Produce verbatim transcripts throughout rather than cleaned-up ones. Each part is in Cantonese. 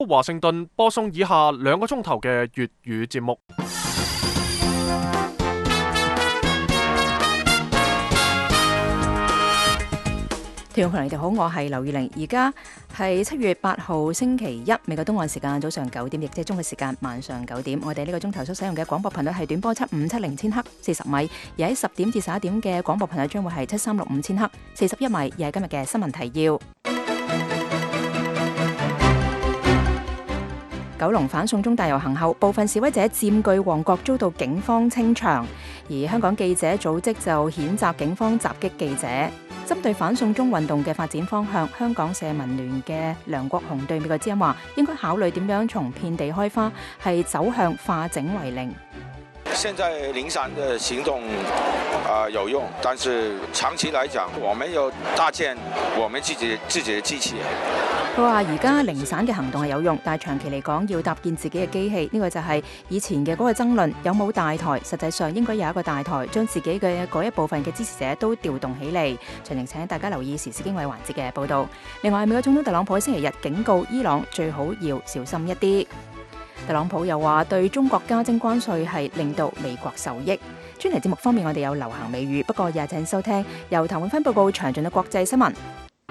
華盛頓播送以下兩個鐘頭嘅粵語節目。 聽眾朋友，你哋好，我係劉玉玲，而家係七月八號星期一，美國東岸時間早上九點，亦即係中國時間晚上九點。我哋呢個鐘頭所使用嘅廣播頻率係短波七五七零千赫四十米，而喺十點至十一點嘅廣播頻率將會係七三六五千赫四十一米。而係今日嘅新聞提要：九龍反送中大遊行後，部分示威者佔據旺角，遭到警方清場，而香港記者組織就譴責警方襲擊記者。針對反送中運動嘅發展方向，香港社民聯嘅梁國雄對美國之音話，應該考慮點樣從遍地開花係走向化整為零。 現在零散的行動啊、呃、有用，但是長期來講，我們要搭建我們自己自己的機器。 佢話而家零散嘅行動係有用，但係長期嚟講要搭建自己嘅機器，呢、這個就係以前嘅嗰個爭論，有冇大台？實際上應該有一個大台，將自己嘅嗰一部分嘅支持者都調動起嚟。詳情請大家留意時事經緯環節嘅報導。另外，美國總統特朗普喺星期日警告伊朗最好要小心一啲。特朗普又話對中國加徵關稅係令到美國受益。專題節目方面，我哋有流行美語，不過也請收聽由譚永芬報告詳盡嘅國際新聞。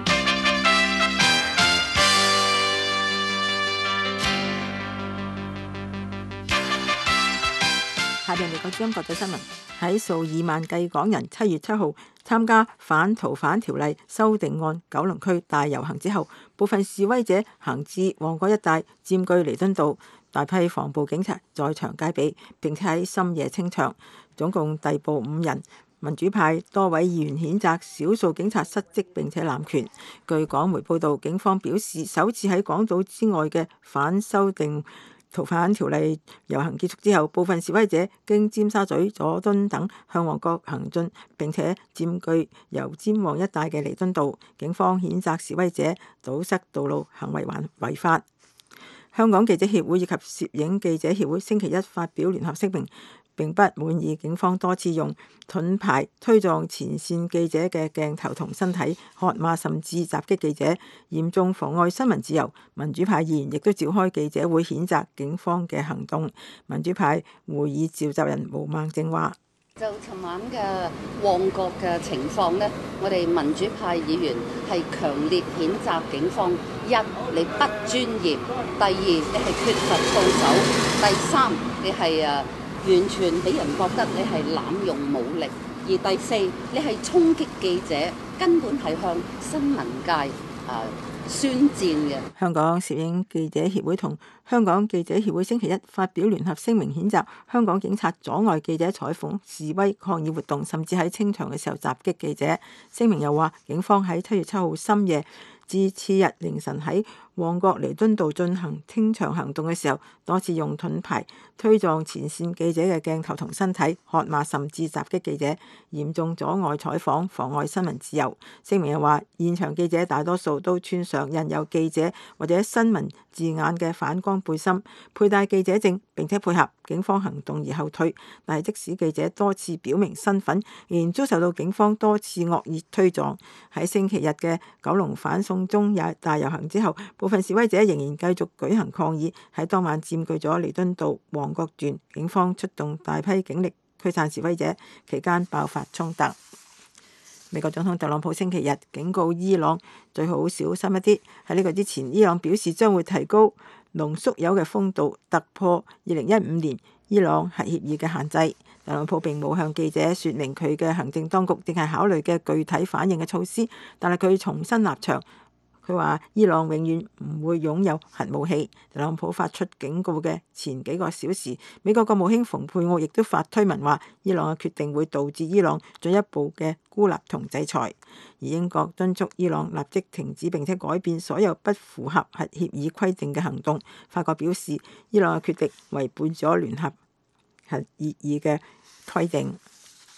下邊嚟講中國國際新聞。喺數以萬計港人七月七號參加反逃犯條例修訂案九龍區大遊行之後，部分示威者行至旺角一帶，佔據彌敦道，大批防暴警察在場戒備，並且喺深夜清場，總共逮捕五人。民主派多位議員譴責少數警察失職並且濫權。據港媒報導，警方表示首次喺港島之外嘅反修訂逃犯條例遊行結束之後，部分示威者經尖沙咀、佐敦等向旺角行進，並且佔據油尖旺一帶嘅彌敦道。警方譴責示威者堵塞道路行為還違法。香港記者協會以及攝影記者協會星期一發表聯合聲明，並不滿意警方多次用盾牌推撞前線記者嘅鏡頭同身體，喝罵甚至襲擊記者，嚴重妨礙新聞自由。民主派議員亦都召開記者會譴責警方嘅行動。民主派會議召集人毛孟靜話： 就尋晚嘅旺角嘅情況呢，我哋民主派議員係強烈譴責警方：一，你不專業；第二，你係缺乏操守；第三，你係誒完全俾人覺得你係濫用武力；而第四，你係衝擊記者，根本係向新聞界誒、呃、宣戰嘅。 香港攝影記者協會同香港記者協會星期一發表聯合聲明，譴責香港警察阻礙記者採訪、示威抗議活動，甚至喺清場嘅時候襲擊記者。聲明又話，警方喺七月七號深夜至次日凌晨喺旺角彌敦道進行清場行動嘅時候，多次用盾牌推撞前線記者嘅鏡頭同身體，喝罵甚至襲擊記者，嚴重阻礙採訪，妨礙新聞自由。聲明又話，現場記者大多數都穿上印有記者或者新聞字眼嘅反光背心，佩戴記者證，並且配合警方行動而後退。但係即使記者多次表明身份，仍然遭受到警方多次惡意推撞。喺星期日嘅九龍反送中大遊行之後，部分示威者仍然繼續舉行抗議，喺當晚佔據咗彌敦道旺角段，警方出動大批警力驅散示威者，期間爆發衝突。美國總統特朗普星期日警告伊朗最好小心一啲。喺呢個之前，伊朗表示將會提高濃縮鈾嘅豐度，突破二零一五年伊朗核協議嘅限制。特朗普並冇向記者說明佢嘅行政當局正係考慮嘅具體反應嘅措施，但係佢重申立場。佢話伊朗永遠唔會擁有核武器。特朗普發出警告嘅前幾個小時，美國國務卿蓬佩奧亦都發推文話，伊朗嘅決定會導致伊朗進一步嘅孤立同制裁。而英國敦促伊朗立即停止並且改變所有不符合核協議規定嘅行動。法國表示，伊朗嘅決定違背咗聯合核協議嘅規定。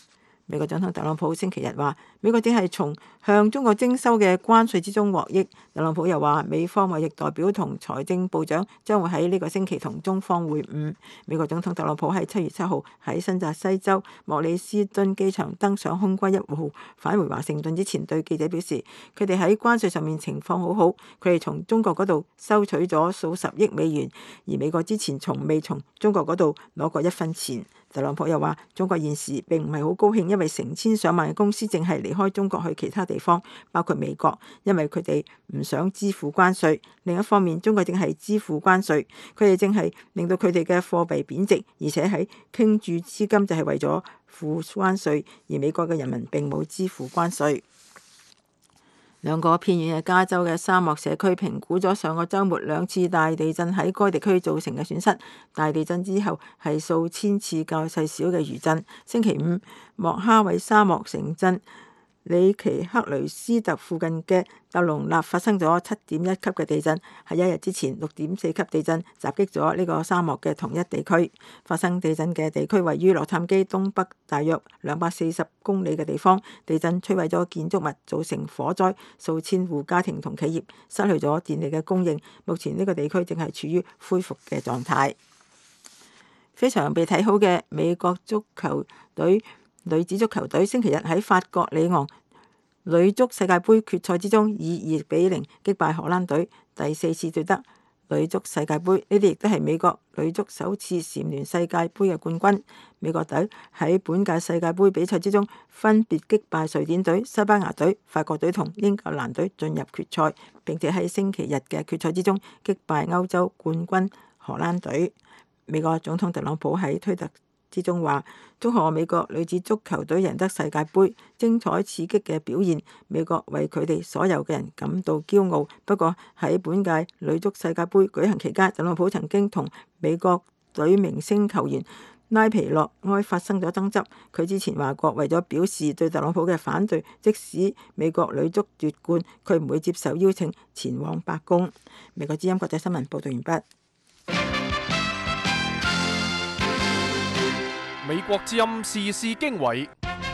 美國總統特朗普星期日話，美國正係從向中國徵收嘅關稅之中獲益。特朗普又話，美方貿易代表同財政部長將會喺呢個星期同中方會晤。美國總統特朗普喺七月七號喺新澤西州莫里斯敦機場登上空軍一號返回華盛頓之前，對記者表示，佢哋喺關稅上面情況好好，佢哋從中國嗰度收取咗數十億美元，而美國之前從未從中國嗰度攞過一分錢。特朗普又話，中國現時並唔係好高興，因為成千上萬嘅公司正係離開中國去其他地方，包括美國，因為佢哋唔想支付關稅。另一方面，中國正係支付關稅，佢哋正係令到佢哋嘅貨幣貶值，而且喺傾注資金就係為咗付關稅，而美國嘅人民並冇支付關稅。兩個偏遠嘅加州嘅沙漠社區評估咗上個週末兩次大地震喺該地區造成嘅損失。大地震之後係數千次較細小嘅餘震。星期五，莫哈韋沙漠城鎮里奇克雷斯特附近嘅特隆納發生咗七點一級嘅地震，喺一日之前六點四級地震襲擊咗呢個沙漠嘅同一地區。發生地震嘅地區位於洛杉磯東北大約兩百四十公里嘅地方，地震摧毀咗建築物，造成火災，數千戶家庭同企業失去咗電力嘅供應。目前呢個地區正係處於恢復嘅狀態。非常被睇好嘅美國足球隊女子足球隊星期日喺法國里昂女足世界盃決賽之中以二比零擊敗荷蘭隊，第四次奪得女足世界盃。呢啲亦都係美國女足首次蟬聯世界盃嘅冠軍。美國隊喺本屆世界盃比賽之中分別擊敗瑞典隊、西班牙隊、法國隊同英格蘭隊進入決賽，並且喺星期日嘅決賽之中擊敗歐洲冠軍荷蘭隊。美國總統特朗普喺推特之中話，祝賀美國女子足球隊贏得世界盃，精彩刺激嘅表現，美國為佢哋所有嘅人感到驕傲。不過喺本屆女足世界盃舉行期間，特朗普曾經同美國隊明星球員拉皮諾埃發生咗爭執。佢之前話過，為咗表示對特朗普嘅反對，即使美國女足奪冠，佢唔會接受邀請前往白宮。美國之音國際新聞報道完畢。 美國之音時事經緯，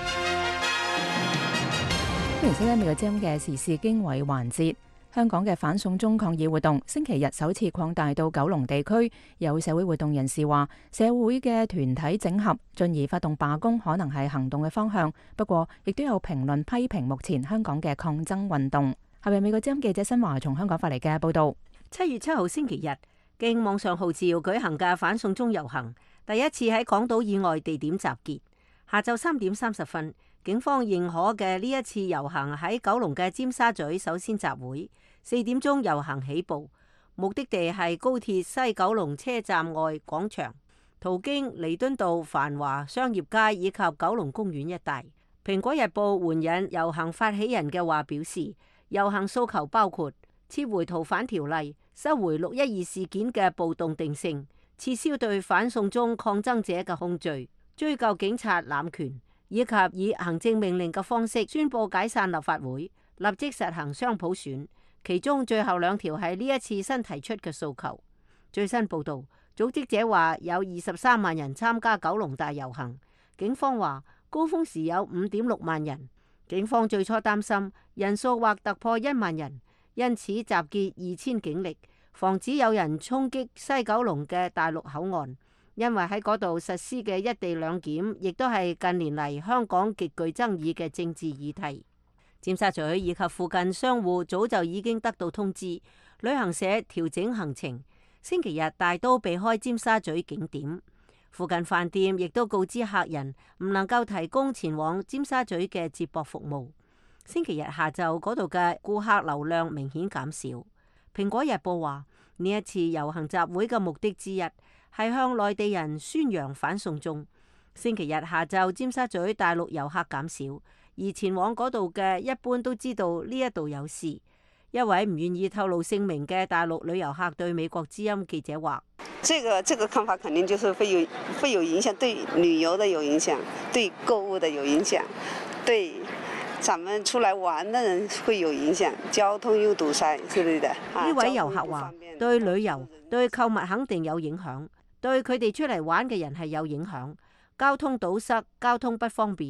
歡迎收聽美國之音嘅時事經緯環節。香港嘅反送中抗議活動星期日首次擴大到九龍地區，有社會活動人士話，社會嘅團體整合，進而發動罷工，可能係行動嘅方向。不過，亦都有評論批評目前香港嘅抗爭運動。係咪美國之音記者新華從香港發嚟嘅報道？ 七月七號星期日，經網上號召舉行嘅反送中遊行，第一次喺港島以外地點集結。下晝三點三十分，警方認可嘅呢一次遊行喺九龍嘅尖沙咀首先集會。四點鐘遊行起步，目的地係高鐵西九龍車站外廣場，途經彌敦道、繁華商業街以及九龍公園一帶。蘋果日報援引遊行發起人嘅話表示，遊行訴求包括撤回逃犯條例、收回六一二事件嘅暴動定性、撤銷對反送中抗爭者嘅控罪、追究警察濫權，以及以行政命令嘅方式宣布解散立法會，立即實行雙普選。其中最後兩條係呢一次新提出嘅訴求。最新報導，組織者話有二十三萬人參加九龍大遊行，警方話高峰時有五點六萬人。警方最初擔心人數或突破一萬人，因此集結二千警力，防止有人衝擊西九龍嘅大陸口岸，因為喺嗰度實施嘅一地兩檢，亦都係近年嚟香港極具爭議嘅政治議題。尖沙咀以及附近商戶早就已經得到通知，旅行社調整行程，星期日大都避開尖沙咀景點。附近飯店亦都告知客人唔能夠提供前往尖沙咀嘅接駁服務。星期日下晝嗰度嘅顧客流量明顯減少。蘋果日報話呢一次遊行集會嘅目的之一係向內地人宣揚反送中。星期日下晝尖沙咀大陸遊客減少，而前往嗰度嘅一般都知道呢一度有事。一位唔願意透露姓名嘅大陸旅遊客對美國之音記者話： 這個這個看法肯定就是會有會有影響，對旅遊的有影響，對購物的有影響，對咱們出來玩的人會有影響，交通又堵塞之類的。 呢位遊客話：對旅遊、對購物肯定有影響，對佢哋出嚟玩嘅人係有影響。交通堵塞、交通不方便，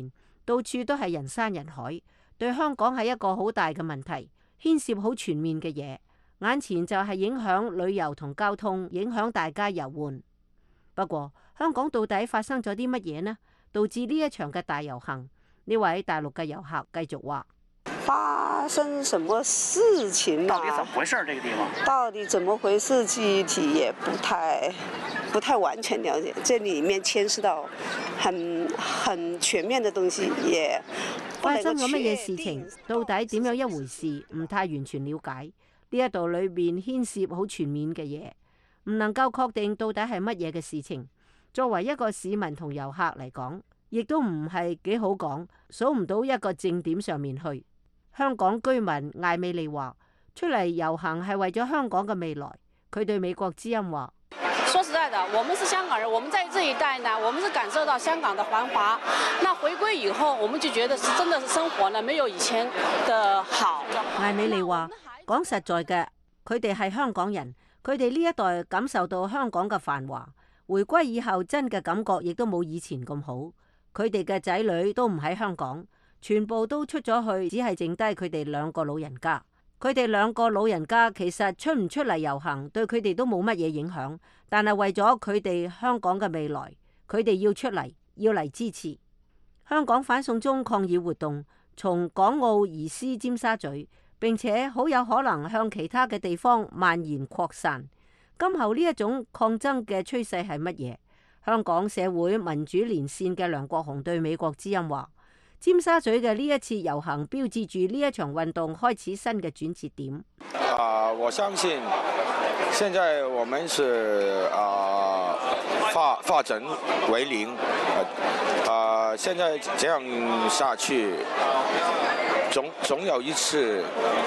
到處都係人山人海，對香港係一個好大嘅問題，牽涉好全面嘅嘢。眼前就係影響旅遊同交通，影響大家遊玩。不過香港到底發生咗啲乜嘢呢？導致呢一場嘅大遊行？呢位大陸嘅遊客繼續話： 發生什麼事情啊？ 到底怎麼回事？這個地方到底怎麼回事？具體也不太不太完全了解。這裡面牽涉到很很全面的東西，也發生咗乜嘢事情？到底點樣一回事？唔太完全了解。呢一度裏面牽涉好全面嘅嘢，唔能夠確定到底係乜嘢嘅事情。作為一個市民同遊客嚟講，亦都唔係幾好講，數唔到一個正點上面去。香港居民艾美利話：出嚟遊行係為咗香港嘅未來。佢對美國之音話： 說實在的，我們是香港人，我們在這一代呢，我們是感受到香港的繁華。那回歸以後，我們就覺得是真的是生活呢，沒有以前的好。 艾美利話：講實在嘅，佢哋係香港人，佢哋呢一代感受到香港嘅繁華。回歸以後，真嘅感覺亦都冇以前咁好。佢哋嘅仔女都唔喺香港，全部都出咗去，只係剩低佢哋兩個老人家。佢哋兩個老人家其實出唔出嚟遊行，對佢哋都冇乜嘢影響。但係為咗佢哋香港嘅未來，佢哋要出嚟，要嚟支持。香港反送中抗議活動從港澳移師尖沙咀，並且好有可能向其他嘅地方蔓延擴散。今後呢一種抗爭嘅趨勢係乜嘢？香港社會民主連線嘅梁國雄對美國之音話：尖沙咀嘅呢一次遊行標誌住呢一場運動開始新嘅轉折點。 啊，我相信現在我們是啊發發展為零，啊，現在這樣下去，總總有一次。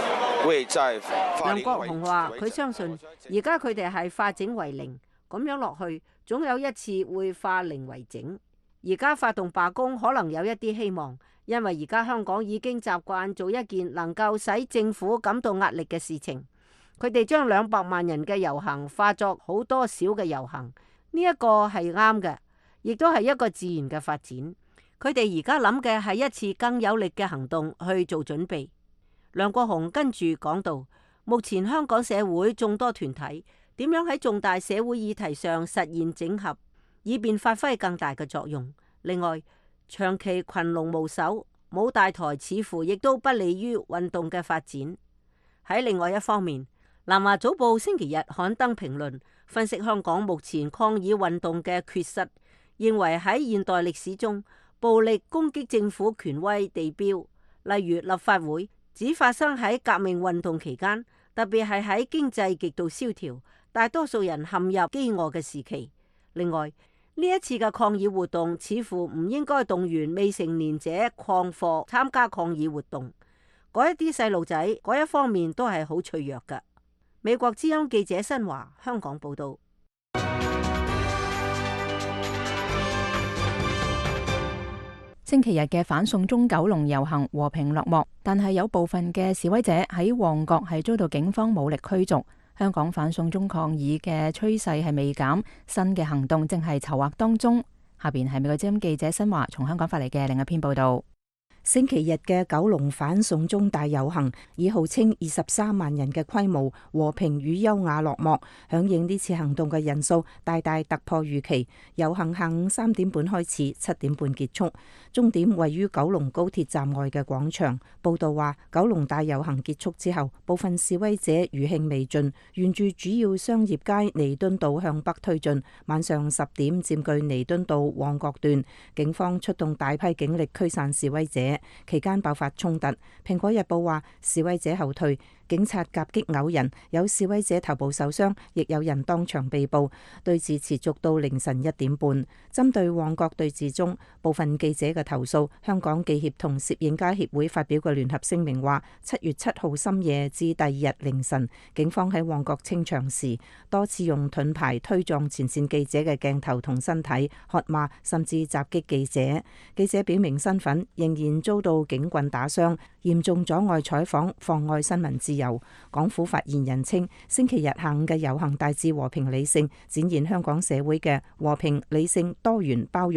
梁國雄話：佢相信而家佢哋係化整為零，咁樣落去，總有一次會化零為整。而家發動罷工可能有一啲希望，因為而家香港已經習慣做一件能夠使政府感到壓力嘅事情。佢哋將兩百萬人嘅遊行化作好多小嘅遊行，呢一個係啱嘅，亦都係一個自然嘅發展。佢哋而家諗嘅係一次更有力嘅行動去做準備。梁國雄跟住講到，目前香港社會眾多團體點樣喺重大社會議題上實現整合，以便發揮更大嘅作用。另外，長期群龍無首、冇大台，似乎亦都不利於運動嘅發展。喺另外一方面，南華早報星期日刊登評論，分析香港目前抗議運動嘅缺失，認為喺現代歷史中，暴力攻擊政府權威地標，例如立法會，只發生喺革命運動期間，特別係喺經濟極度蕭條、大多數人陷入飢餓嘅時期。另外，呢一次嘅抗議活動似乎唔應該動員未成年者曠課參加抗議活動。嗰一啲細路仔，嗰一方面都係好脆弱㗎。美國之音記者新華香港報道。 星期日嘅反送中九龍遊行和平落幕，但係有部分嘅示威者喺旺角係遭到警方武力驅逐。香港反送中抗議嘅趨勢係未減，新嘅行動正係籌劃當中。下邊係美國之音記者新華從香港發嚟嘅另一篇報道。 星期日嘅九龍反送中大遊行以號稱二十三萬人嘅規模和平與優雅落幕，響應呢次行動嘅人數大大突破預期。遊行下午三點半開始，七點半結束，終點位於九龍高鐵站外嘅廣場。報道話，九龍大遊行結束之後，部分示威者餘興未盡，沿住主要商業街彌敦道向北推進，晚上十點佔據彌敦道旺角段，警方出動大批警力驅散示威者。期間爆發衝突。蘋果日報話，示威者後退，警察夾擊毆人，有示威者頭部受傷，亦有人當場被捕。對峙持續到凌晨一點半。針對旺角對峙中部分記者嘅投訴，香港記協同攝影家協會發表嘅聯合聲明話，七月七號深夜至第二日凌晨，警方喺旺角清場時，多次用盾牌推撞前線記者嘅鏡頭同身體，喝罵甚至襲擊記者。記者表明身份，仍然遭到警棍打傷，嚴重阻礙採訪，妨礙新聞自由。港府發言人稱，星期日下午嘅遊行大致和平理性，展現香港社會嘅和平、理性、多元、包容。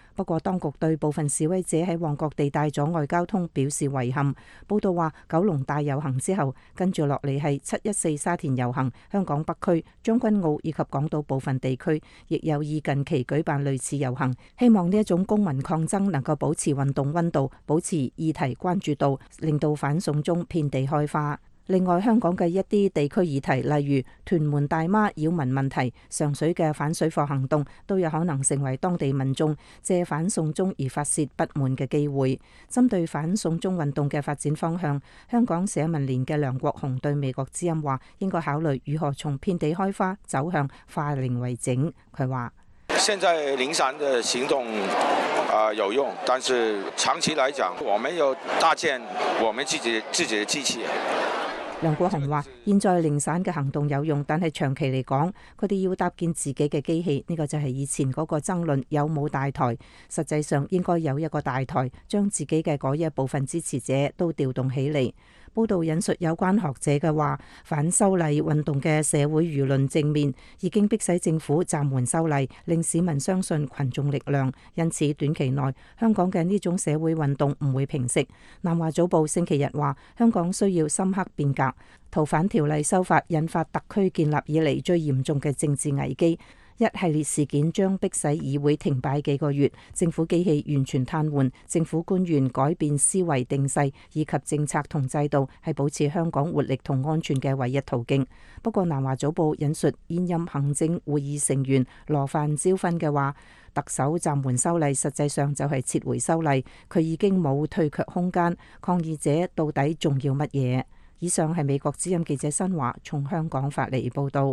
不過當局對部分示威者喺旺角地帶阻礙交通表示遺憾。報道話，九龍大遊行之後，跟住落嚟係七一四沙田遊行，香港北區、將軍澳以及港島部分地區亦有意近期舉辦類似遊行，希望呢一種公民抗爭能夠保持運動溫度，保持議題關注度，令到反送中遍地開花。另外，香港嘅一啲地區議題，例如屯門大媽擾民問題、上水嘅反水貨行動，都有可能成為當地民眾借反送中而發洩不滿嘅機會。針對反送中運動嘅發展方向，香港社民連嘅梁國雄對美國之音話，應該考慮如何從遍地開花走向化零為整。佢話： 現在零散的行動啊、呃、有用，但是長期來講，我們要搭建我們自己自己的機器。 梁國雄話：現在零散嘅行動有用，但係長期嚟講，佢哋要搭建自己嘅機器。呢個就係以前嗰個爭論有冇大台，實際上應該有一個大台，將自己嘅嗰一部分支持者都調動起嚟。報道引述有關學者嘅話，反修例運動嘅社會輿論正面已經迫使政府暫緩修例，令市民相信群眾力量。因此短期內香港嘅呢種社會運動唔會平息。南華早報星期日話，香港需要深刻變革。逃犯條例修法引發特區建立以嚟最嚴重嘅政治危機。一系列事件將迫使議會停擺幾個月，政府機器完全癱瘓，政府官員改變思維定勢以及政策同制度，係保持香港活力同安全嘅唯一途徑。不過南華早報引述現任行政會議成員羅范椒芬嘅話，特首暫緩修例實際上就係撤回修例，佢已經冇退卻空間。抗議者到底仲要乜嘢？以上係美國之音記者新華從香港發嚟報道。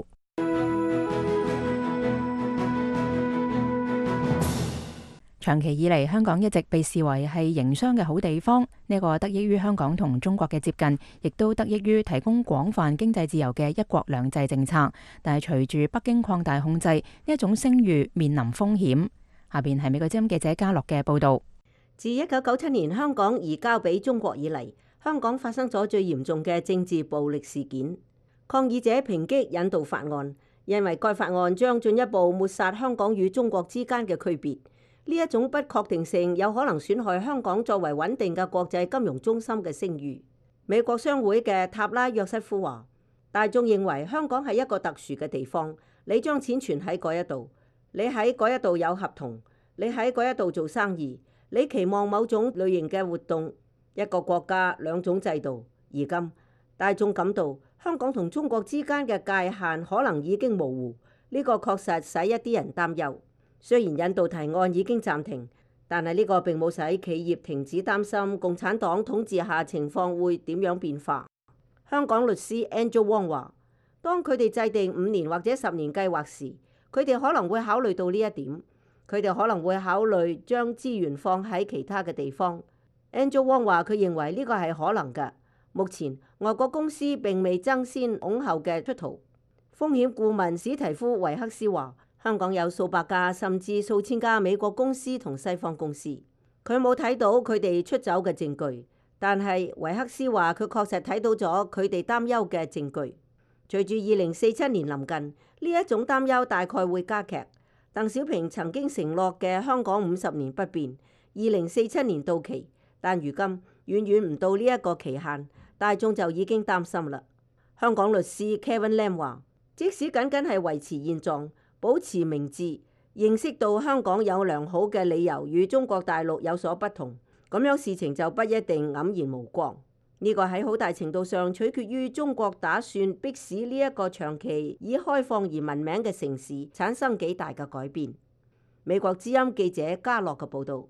長期以嚟，香港一直被視為係營商嘅好地方。呢個得益於香港同中國嘅接近，亦都得益於提供廣泛經濟自由嘅一國兩制政策。但係隨住北京擴大控制，呢一種聲譽面臨風險。下邊係美國之音記者嘉樂嘅報導。 自一九九七年香港移交俾中國以嚟，香港發生咗最嚴重嘅政治暴力事件。抗議者抨擊引渡法案，認為該法案將進一步抹殺香港與中國之間嘅區別。呢一種不確定性有可能損害香港作為穩定嘅國際金融中心嘅聲譽。美國商會嘅塔拉約瑟夫話：大眾認為香港係一個特殊嘅地方，你將錢存喺嗰一度，你喺嗰一度有合同，你喺嗰一度做生意，你期望某種類型嘅活動，一個國家兩種制度。而今大眾感到香港同中國之間嘅界限可能已經模糊，呢個確實使一啲人擔憂。雖然引渡提案已經暫停，但係呢個並冇使企業停止擔心共產黨統治下情況會點樣變化。香港律師 Angel Wong 話：當佢哋制定五年或者十年計劃時，佢哋可能會考慮到呢一點，佢哋可能會考慮將資源放喺其他嘅地方。Angel Wong 話：佢認為呢個係可能嘅。目前外國公司並未爭先恐後嘅出逃。風險顧問史提夫維克斯話：香港有數百家甚至數千家美國公司同西方公司，佢冇睇到佢哋出走嘅證據，但係維克斯話佢確實睇到咗佢哋擔憂嘅證據。隨住二零四七年臨近，呢一種擔憂大概會加劇。鄧小平曾經承諾嘅香港五十年不變，二零四七年到期，但如今遠遠唔到呢一個期限，大眾就已經擔心啦。香港律師 Kevin Lam 話：即使僅僅係維持現狀，保持明智，認識到香港有良好嘅理由與中國大陸有所不同，咁樣事情就不一定黯然無光。呢個喺好大程度上取決於中國打算迫使呢一個長期以開放而聞名嘅城市產生幾大嘅改變。美國之音記者嘉樂嘅報導。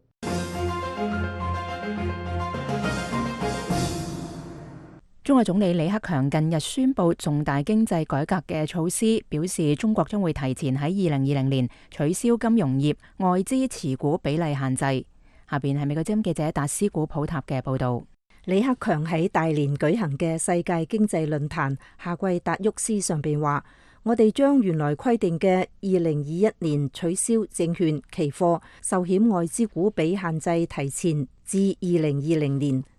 中國總理李克強近日宣布重大經濟改革嘅措施，表示中國將會提前喺二零二零年取消金融業外資持股比例限制。下邊係美國之音記者達斯古普塔嘅報導。 李克強喺大連舉行嘅世界經濟論壇夏季達沃斯上邊話：我哋將原來規定嘅二零二一年取消證券、期貨、壽險外資股比限制提前至二零二零年。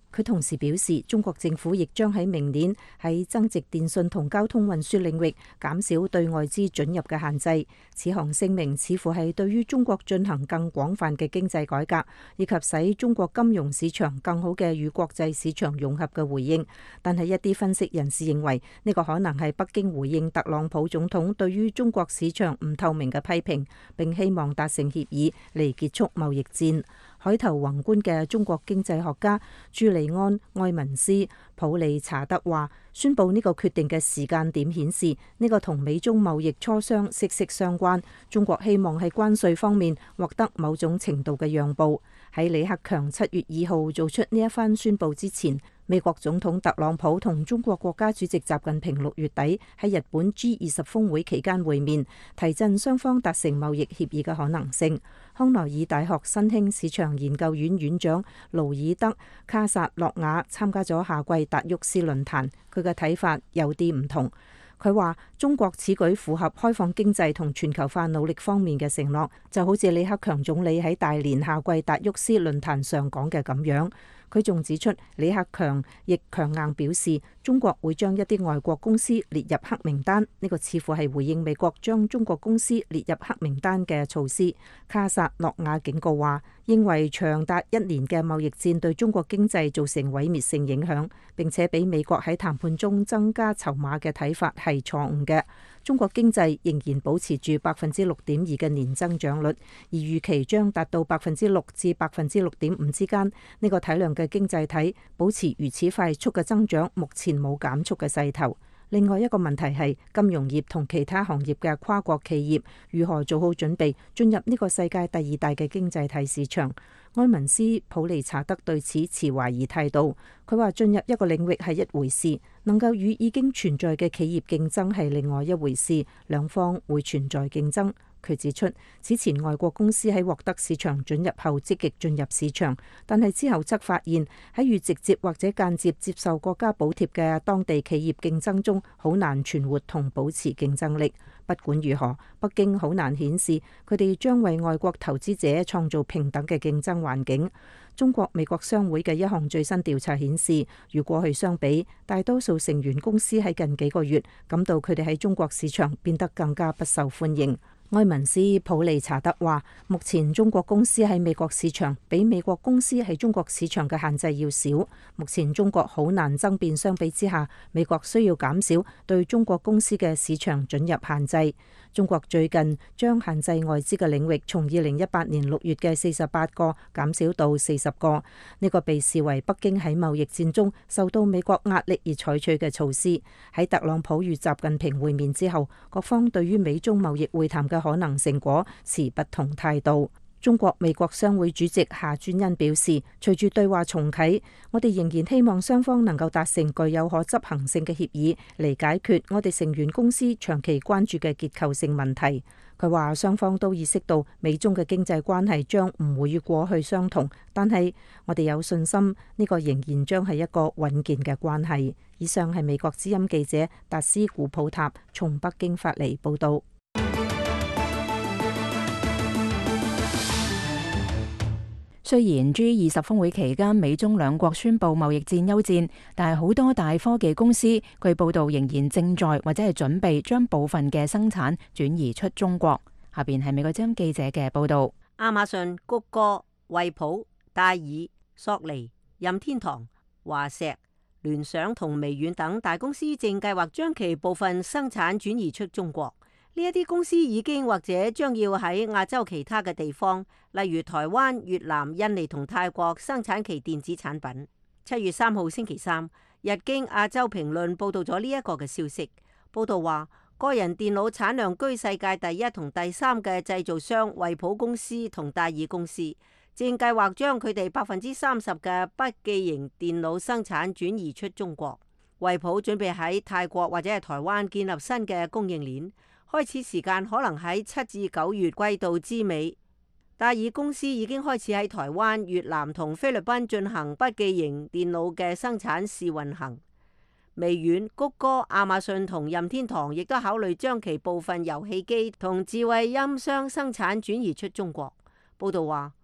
佢同時表示，中國政府亦將喺明年喺增值電信同交通運輸領域減少對外資准入嘅限制。此項聲明似乎係對於中國進行更廣泛嘅經濟改革，以及使中國金融市場更好嘅與國際市場融合嘅回應。但係一啲分析人士認為，呢個可能係北京回應特朗普總統對於中國市場唔透明嘅批評，並希望達成協議嚟結束貿易戰。海頭宏觀嘅中國經濟學家朱利安·埃文斯普利查德話，宣布呢個決定嘅時間點顯示，呢個同美中貿易磋商息息相關。中國希望喺關稅方面獲得某種程度嘅讓步。喺李克強七月二號做出呢一番宣布之前，美國總統特朗普同中國國家主席習近平六月底喺日本 G 二十峰會期間會面，提振雙方達成貿易協議嘅可能性。康奈爾大學新興市場研究院院長盧爾德卡薩諾瓦參加咗夏季達沃斯論壇，佢嘅睇法有啲唔同。佢話中國此舉符合開放經濟同全球化努力方面嘅承諾，就好似李克強總理喺大連夏季達沃斯論壇上講嘅咁樣。佢仲指出，李克強亦強硬表示，中國會將一啲外國公司列入黑名單，呢個似乎係回應美國將中國公司列入黑名單嘅措施。卡薩諾瓦警告話，認為長達一年嘅貿易戰對中國經濟造成毀滅性影響，並且俾美國喺談判中增加籌碼嘅睇法係錯誤嘅。中國經濟仍然保持住百分之六點二嘅年增長率，而預期將達到百分之六至百分之六點五之間。呢個體量嘅經濟體保持如此快速嘅增長，目前冇減速嘅勢頭。另外一個問題係金融業同其他行業嘅跨國企業如何做好準備進入呢個世界第二大嘅經濟體市場。埃文斯普利查德對此持懷疑態度。佢話進入一個領域係一回事，能夠與已經存在嘅企業競爭係另外一回事，兩方會存在競爭。佢指出，此前外國公司喺獲得市場准入後積極進入市場，但係之後則發現喺與直接或者間接接受國家補貼嘅當地企業競爭中，好難存活同保持競爭力。不管如何，北京好難顯示佢哋將為外國投資者創造平等嘅競爭環境。中國美國商會嘅一項最新調查顯示，與過去相比，大多數成員公司喺近幾個月感到佢哋喺中國市場變得更加不受歡迎。埃文斯普利查德話，目前中國公司喺美國市場比美國公司喺中國市場嘅限制要少。目前中國好難爭辯，相比之下，美國需要減少對中國公司嘅市場准入限制。中國最近將限制外資嘅領域從二零一八年六月嘅四十八個減少到四十個，呢個被視為北京喺貿易戰中受到美國壓力而採取嘅措施。喺特朗普與習近平會面之後，各方對於美中貿易會談嘅可能成果持不同態度。中國美國商會主席夏尊恩表示，隨住對話重啟，我哋仍然希望雙方能夠達成具有可執行性嘅協議，嚟解決我哋成員公司長期關注嘅結構性問題。佢話雙方都意識到美中嘅經濟關係將唔會與過去相同，但係我哋有信心呢個仍然將係一個穩健嘅關係。以上係美國之音記者達斯古普塔從北京發嚟報道。 雖然 G 二十峰會期間美中兩國宣布貿易戰休戰，但係好多大科技公司據報道仍然正在或者係準備將部分嘅生產轉移出中國。下邊係美國之音記者嘅報道。 亞馬遜、谷歌、惠普、戴爾、索尼、任天堂、華碩、聯想同微軟等大公司正計劃將其部分生產轉移出中國。呢一啲公司已經或者將要喺亞洲其他嘅地方，例如台灣、越南、印尼同泰國生產其電子產品。七月三號星期三，日經亞洲評論報道咗呢一個嘅消息。報道話，個人電腦產量居世界第一同第三嘅製造商惠普公司同戴爾公司，正計劃將佢哋百分之三十嘅筆記型電腦生產轉移出中國。惠普準備喺泰國或者係台灣建立新嘅供應鏈。開始時間可能喺七至九月季度之尾。戴爾公司已經開始喺台灣、越南同菲律賓進行筆記型電腦嘅生產試運行。微軟、谷歌、亞馬遜同任天堂亦都考慮將其部分遊戲機同智慧音箱生產轉移出中國。報道話，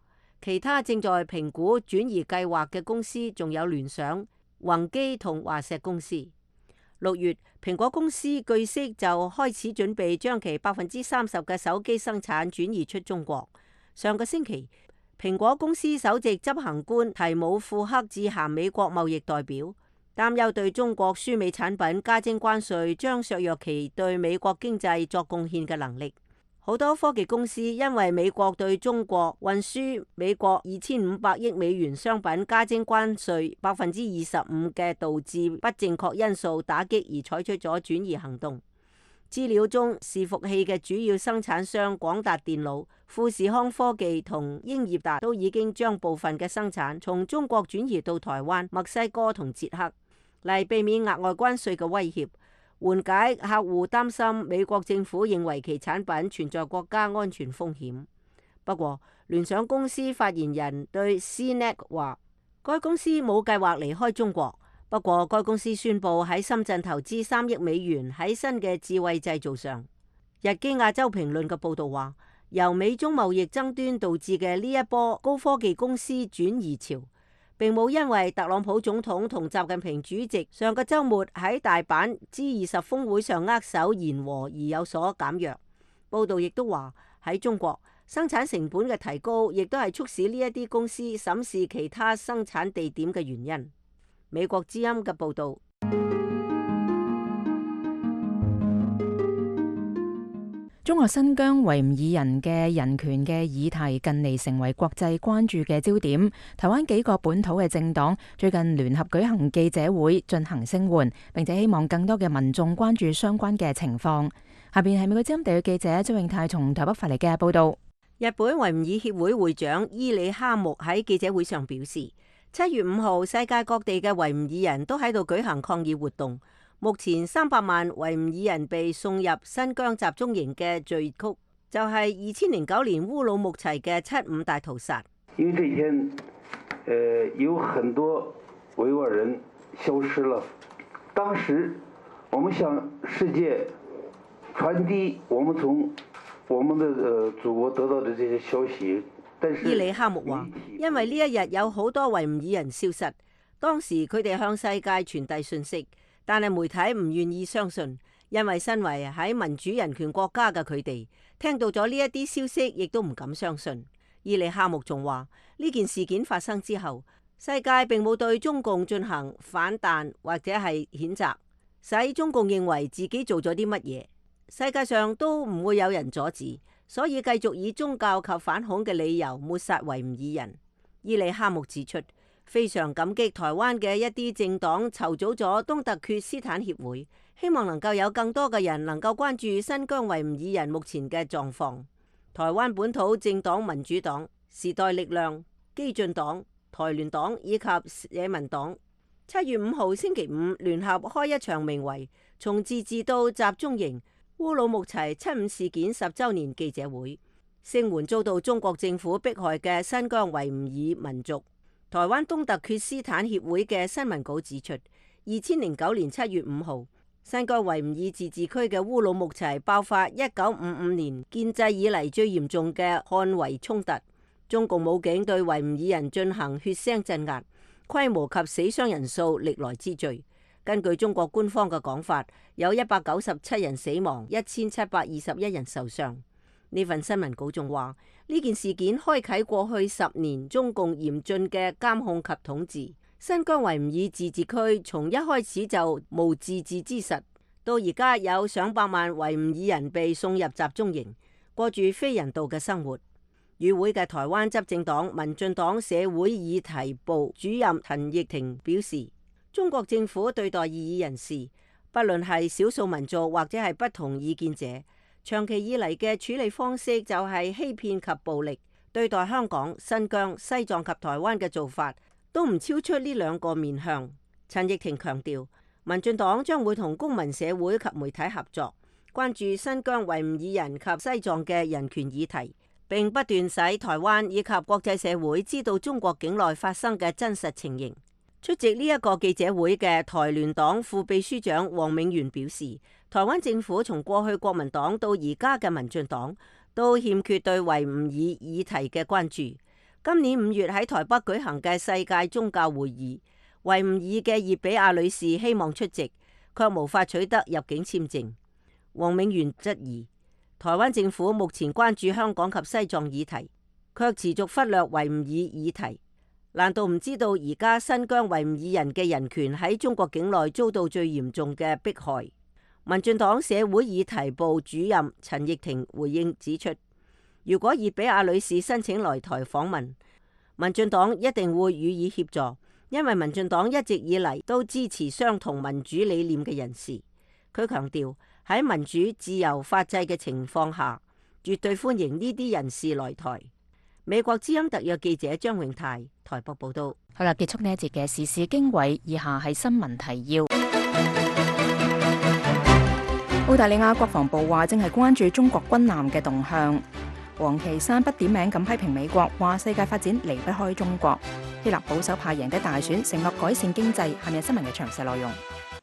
其他正在評估轉移計劃嘅公司仲有聯想、宏基同華碩公司。六月，蘋果公司據悉就開始準備將其百分之三十嘅手機生產轉移出中國。上個星期，蘋果公司首席執行官提姆庫克致函美國貿易代表，擔憂對中國輸美產品加徵關稅將削弱其對美國經濟作貢獻嘅能力。好多科技公司因為美國對中國運輸美國二千五百億美元商品加徵關稅百分之二十五嘅導致不正確因素打擊而採取咗轉移行動。資料中，伺服器嘅主要生產商廣達電腦、富士康科技同英業達都已經將部分嘅生產從中國轉移到台灣、墨西哥同捷克，嚟避免額外關稅嘅威脅，緩解客戶擔心美國政府認為其產品存在國家安全風險。不過，聯想公司發言人對 C N E T 話，該公司冇計劃離開中國。不過，該公司宣布喺深圳投資三億美元喺新嘅智慧製造上。日經亞洲評論嘅報導話，由美中貿易爭端導致嘅呢一波高科技公司轉移潮，並冇因為特朗普總統同習近平主席上個週末喺大阪 G 二十峰會上握手言和而有所減弱。報導亦都話，喺中國生產成本嘅提高，亦都係促使呢一啲公司審視其他生產地點嘅原因。美國之音嘅報導。 中國新疆維吾爾人嘅人權嘅議題近嚟成為國際關注嘅焦點。台灣幾個本土嘅政黨最近聯合舉行記者會進行聲援，並且希望更多嘅民眾關注相關嘅情況。下邊係美國之音地嘅記者周永泰從台北發嚟嘅報導。 日本維吾爾協會會長伊里哈木喺記者會上表示，七月五號，世界各地嘅維吾爾人都喺度舉行抗議活動。目前三百萬維吾爾人被送入新疆集中營嘅序曲，就係二千零九年烏魯木齊嘅七五大屠殺。 因為這一天，呃，有很多維吾爾人消失了。當時，我們向世界傳遞我們從我們的呃祖國得到的這些消息。 伊里哈木話，因為呢一日有好多維吾爾人消失，當時佢哋向世界傳遞訊息，但係媒體唔願意相信，因為身為喺民主人權國家嘅佢哋，聽到咗呢一啲消息，亦都唔敢相信。伊里哈木仲話，呢件事件發生之後，世界並冇對中共進行反彈或者係譴責，使中共認為自己做咗啲乜嘢，世界上都唔會有人阻止。所以繼續以宗教及反恐嘅理由抹殺維吾爾人。伊里哈木指出，非常感激台灣嘅一啲政黨籌組咗東突厥斯坦協會，希望能夠有更多嘅人能夠關注新疆維吾爾人目前嘅狀況。台灣本土政黨民主黨、時代力量、基進黨、台聯黨以及社民黨，七月五號星期五聯合開一場名為《從自治到集中營：烏魯木齊七五事件十週年記者會》，聲援遭到中國政府迫害嘅新疆維吾爾民族。台灣東突厥斯坦協會嘅新聞稿指出，二千零九年七月五號，新疆維吾爾自治區嘅烏魯木齊爆發一九五五年建制以嚟最嚴重嘅漢維衝突，中共武警對維吾爾人進行血腥鎮壓，規模及死傷人數歷來之最。根據中國官方嘅講法，有一百九十七人死亡，一千七百二十一人受傷。呢份新聞稿仲話，呢件事件開啟過去十年中共嚴峻嘅監控及統治。新疆維吾爾自治區從一開始就無自治之實，到而家有上百萬維吾爾人被送入集中營，過住非人道嘅生活。與會嘅台灣執政黨民進黨社會議題部主任陳奕婷表示，中國政府對待異議人士，不論係少數民族或者係不同意見者，長期以嚟嘅處理方式就係欺騙及暴力。對待香港、新疆、西藏及台灣嘅做法，都唔超出呢兩個面向。陳奕婷強調，民進黨將會同公民社會及媒體合作，關注新疆維吾爾人及西藏嘅人權議題，並不斷使台灣以及國際社會知道中國境內發生嘅真實情形。出席呢一個記者會嘅台聯黨副秘書長黃銘元表示，台灣政府從過去國民黨到而家嘅民進黨都欠缺對維吾爾議題嘅關注。 今年五月喺台北舉行嘅世界宗教會議，維吾爾嘅葉比亞女士希望出席，卻無法取得入境簽證。黃永元質疑台灣政府目前關注香港及西藏議題，卻持續忽略維吾爾議題。難道唔知道而家新疆維吾爾人嘅人權喺中國境內遭到最嚴重嘅迫害？民進黨社會議題部主任陳奕婷回應指出，如果葉比亞女士申請來台訪問，民進黨一定會予以協助，因為民進黨一直以嚟都支持相同民主理念嘅人士。佢強調喺民主、自由、法治嘅情況下，絕對歡迎呢啲人士來台。美國之音特約記者張永泰台北報道。 好啦，結束呢一節嘅時事經緯，以下係新聞提要。澳大利亞國防部話正係關注中國軍艦嘅動向。王岐山不點名咁批評美國，話世界發展離不開中國。希臘保守派贏得大選，承諾改善經濟。下面新聞嘅詳細內容。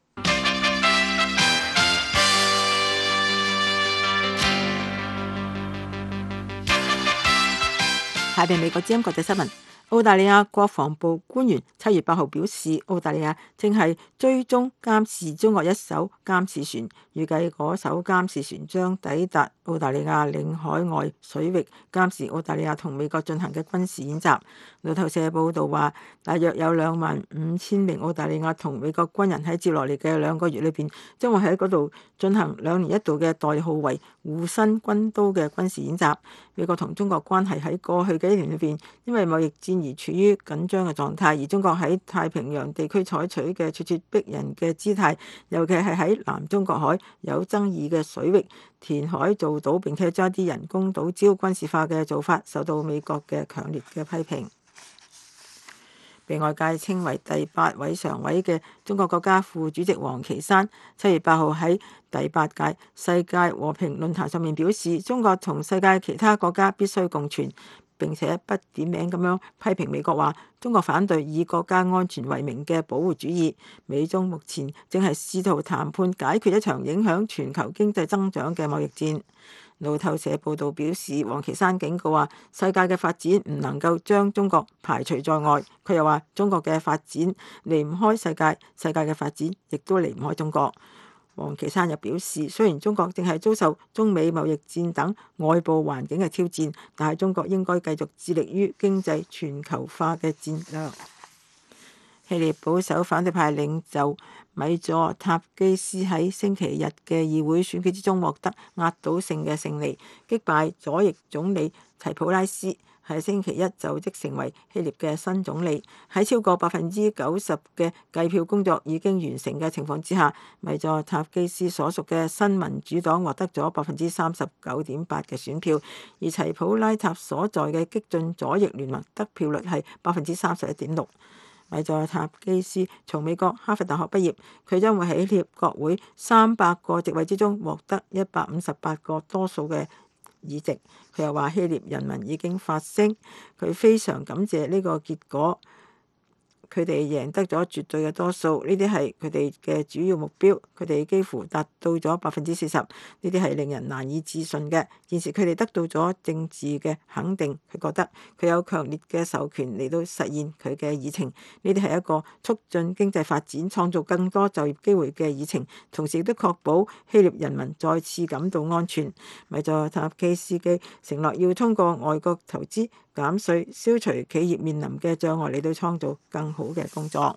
下邊美國之音國際新聞。澳大利亞國防部官員七月八號表示，澳大利亞正係追蹤監視中國一艘監視船，預計嗰艘監視船將抵達澳大利亞領海外水域，監視澳大利亞同美國進行嘅軍事演習。路透社報道話，大約有兩萬五千名澳大利亞同美國軍人喺接落嚟嘅兩個月裏邊，將會喺嗰度進行兩年一度嘅代號為護身軍刀嘅軍事演習。美國同中國關係喺過去幾年裏邊，因為貿易戰而處於緊張嘅狀態，而中國喺太平洋地區採取嘅咄咄逼人嘅姿態，尤其係喺南中國海有爭議嘅水域填海造島，並且將啲人工島礁軍事化嘅做法，受到美國嘅強烈嘅批評。被外界稱為第八位常委嘅中國國家副主席王岐山，七月八號喺第八屆世界和平論壇上面表示，中國同世界其他國家必須共存，並且不點名咁樣批評美國，話中國反對以國家安全為名嘅保護主義。美中目前正係試圖談判解決一場影響全球經濟增長嘅貿易戰。路透社報導表示，王岐山警告話，世界嘅發展唔能夠將中國排除在外。佢又話，中國嘅發展離唔開世界，世界嘅發展亦都離唔開中國。王岐山又表示，雖然中國正係遭受中美貿易戰等外部環境嘅挑戰，但係中國應該繼續致力於經濟全球化嘅戰略。希臘保守反對派領袖米佐塔基斯喺星期日嘅議會選舉之中獲得壓倒性嘅勝利，擊敗左翼總理齊普拉斯，喺星期一就職成為希臘嘅新總理。喺超過百分之九十嘅計票工作已經完成嘅情況之下，米佐塔基斯所屬嘅新民主黨獲得咗百分之三十九點八嘅選票，而齊普拉塔所在嘅激進左翼聯盟得票率係百分之三十一點六。米佐塔基斯從美國哈佛大學畢業，佢將會喺希臘國會三百個席位之中獲得一百五十八個多數嘅議席。佢又話希臘人民已經發聲，佢非常感謝呢個結果。佢哋贏得咗絕對嘅多數，呢啲係佢哋嘅主要目標。佢哋幾乎達到咗百分之四十，呢啲係令人難以置信嘅。現時佢哋得到咗政治嘅肯定，佢覺得佢有強烈嘅授權嚟到實現佢嘅議程。呢啲係一個促進經濟發展、創造更多就業機會嘅議程，同時亦都確保希臘人民再次感到安全。米佐塔基斯基承諾要通過外國投資、減稅、消除企業面臨嘅障礙嚟到創造更好嘅工作。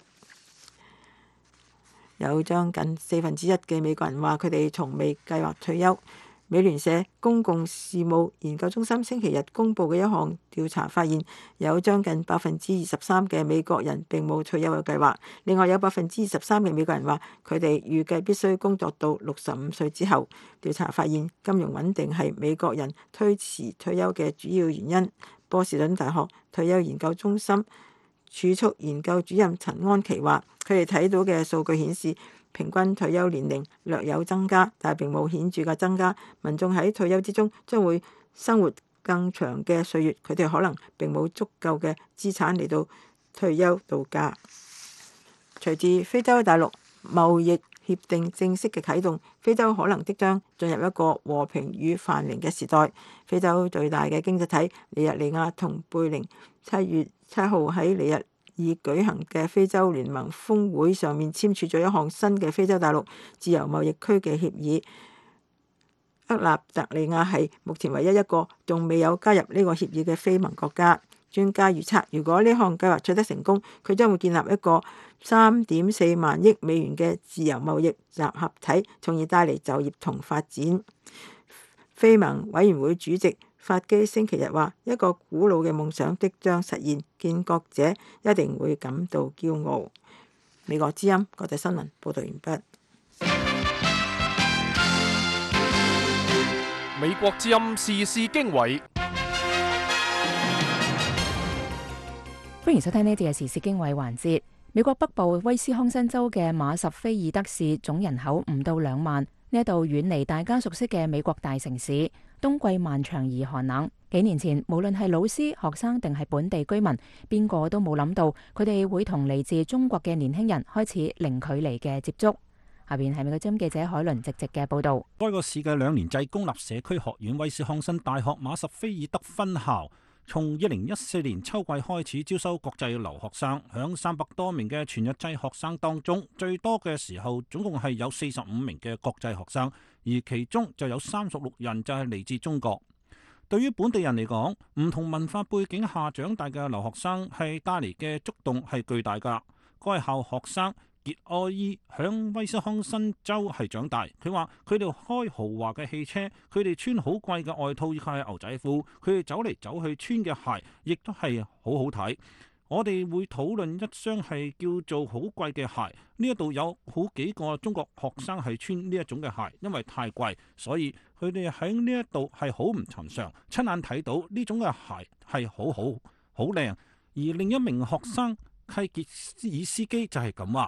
有將近四分之一嘅美國人話佢哋從未計劃退休。美聯社公共事務研究中心星期日公佈嘅一項調查發現，有將近百分之二十三嘅美國人並冇退休嘅計劃。另外有百分之二十三嘅美國人話佢哋預計必須工作到六十五歲之後。調查發現，金融穩定係美國人推遲退休嘅主要原因。波士頓大學退休研究中心儲蓄研究主任陳安琪話，佢哋睇到嘅數據顯示，平均退休年齡略有增加，但係並冇顯著嘅增加。民眾喺退休之中將會生活更長嘅歲月，佢哋可能並冇足夠嘅資產嚟到退休度假。隨住非洲大陸貿易協定正式嘅啟動，非洲可能即將進入一個和平與繁榮嘅時代。非洲最大嘅經濟體尼日利亞同貝寧七月七號喺尼日爾舉行嘅非洲聯盟峰會上面簽署咗一項新嘅非洲大陸自由貿易區嘅協議。厄立特里亞係目前唯一一個仲未有加入呢個協議嘅非盟國家。專家預測，如果呢項計劃取得成功，佢將會建立一個三點四萬億美元嘅自由貿易集合體，從而帶嚟就業同發展。非盟委員會主席法基星期日話：一個古老嘅夢想即將實現，建國者一定會感到驕傲。美國之音國際新聞報道完畢。 美國之音時事經緯， 歡迎收聽呢節嘅時事經緯環節。美國北部威斯康辛州嘅馬什菲爾德市總人口唔到兩萬，呢一度遠離大家熟悉嘅美國大城市，冬季漫長而寒冷。幾年前，無論係老師、學生定係本地居民，邊個都冇諗到佢哋會同嚟自中國嘅年輕人開始零距離嘅接觸。下邊係美國之音記者海倫直直嘅報道。 該個市嘅兩年制公立社區學院威斯康辛大學馬什菲爾德分校，從二零一四年秋季開始招收國際留學生，響三百多名嘅全日制學生當中，最多嘅時候總共係有四十五名嘅國際學生，而其中就有三十六人就係嚟自中國。對於本地人嚟講，唔同文化背景下長大嘅留學生係帶嚟嘅觸動係巨大㗎。該校學生傑柯伊響威斯康辛州係長大，佢話佢哋開豪華嘅汽車，佢哋穿好貴嘅外套以及牛仔褲，佢哋走嚟走去穿嘅鞋亦都係好好睇。我哋會討論一雙係叫做好貴嘅鞋，呢一度有好幾個中國學生係穿呢一種嘅鞋，因為太貴，所以佢哋喺呢一度係好唔尋常。親眼睇到呢種嘅鞋係好好好靚，而另一名學生契傑爾斯基就係咁話。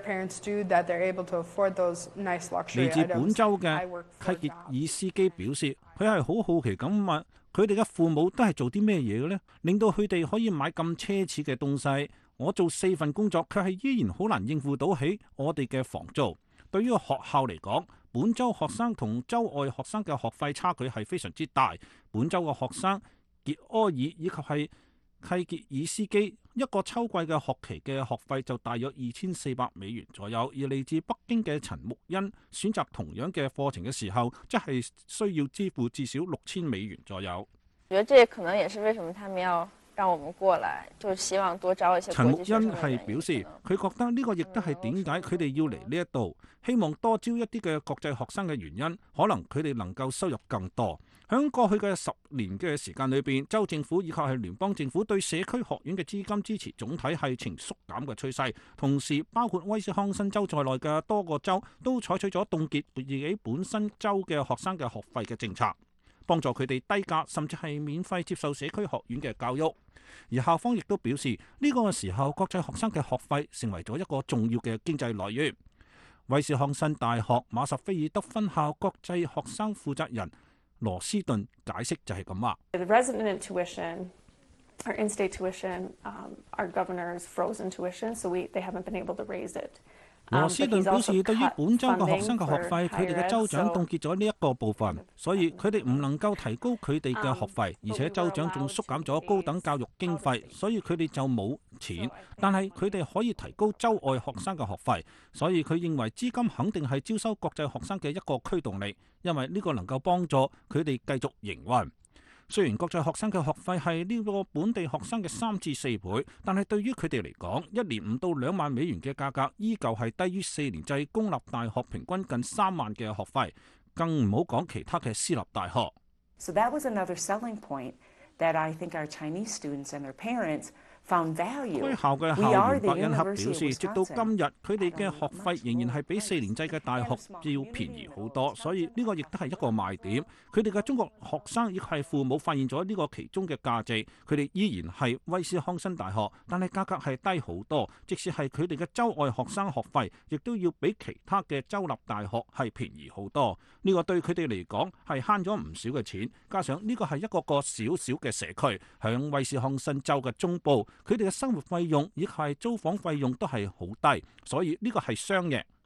嚟自本州嘅契傑爾斯基表示，佢係好好奇咁問佢哋嘅父母都係做啲咩嘢嘅呢？令到佢哋可以買咁奢侈嘅東西。我做四份工作，卻係依然好難應付到起我哋嘅房租。對於學校嚟講，本州學生同州外學生嘅學費差距係非常之大。本州嘅學生傑柯爾以及係契傑爾斯基一個秋季嘅學期嘅學費就大約二千四百美元左右，而嚟自北京嘅陳木恩選擇同樣嘅課程嘅時候，即係需要支付至少六千美元左右。 我覺得這可能也是為什麼他們要讓我們過來，就是希望多招一些國際學生。陳木恩係表示，佢覺得呢個亦都係點解佢哋要嚟呢一度，希望多招一啲嘅國際學生嘅原因，可能佢哋能夠收入更多。喺過去嘅十年嘅時間裏邊，州政府以及係聯邦政府對社區學院嘅資金支持總體係呈縮減嘅趨勢。同時，包括威斯康辛州在內嘅多個州都採取咗凍結自己本身州嘅學生嘅學費嘅政策，幫助佢哋低價甚至係免費接受社區學院嘅教育。而校方亦都表示，呢個時候國際學生嘅學費成為咗一個重要嘅經濟來源。威斯康辛大學馬什菲爾德分校國際學生負責人羅斯頓解釋就係咁話。羅斯頓表示，對於本州嘅學生嘅學費，佢哋嘅州長凍結咗呢一個部分，所以佢哋唔能夠提高佢哋嘅學費，而且州長仲縮減咗高等教育經費，所以佢哋就冇錢。但係佢哋可以提高州外學生嘅學費，所以佢認為資金肯定係招收國際學生嘅一個驅動力，因為呢個能夠幫助佢哋繼續營運。雖然國際學生嘅學費係呢個本地學生嘅三至四倍，但係對於佢哋嚟講，一年唔到兩萬美元嘅價格，依舊係低於四年制公立大學平均近三萬嘅學費，更唔好講其他嘅私立大學。So that was another selling point that I think our Chinese students and their parents found value. 該校嘅校園白恩克表示，直到今日，佢哋嘅學費仍然係比四年制嘅大學要便宜好多，所以呢個亦都係一個賣點。佢哋嘅中國學生亦係父母發現咗呢個其中嘅價值，佢哋依然係威斯康辛大學，但係價格係低好多。即使係佢哋嘅州外學生學費，亦都要比其他嘅州立大學係便宜好多。呢個對佢哋嚟講係慳咗唔少嘅錢，加上呢個係一個個小小嘅社區，響威斯康辛州嘅中部。佢哋嘅生活費用以及係租房費用都係好低，所以呢個係雙贏。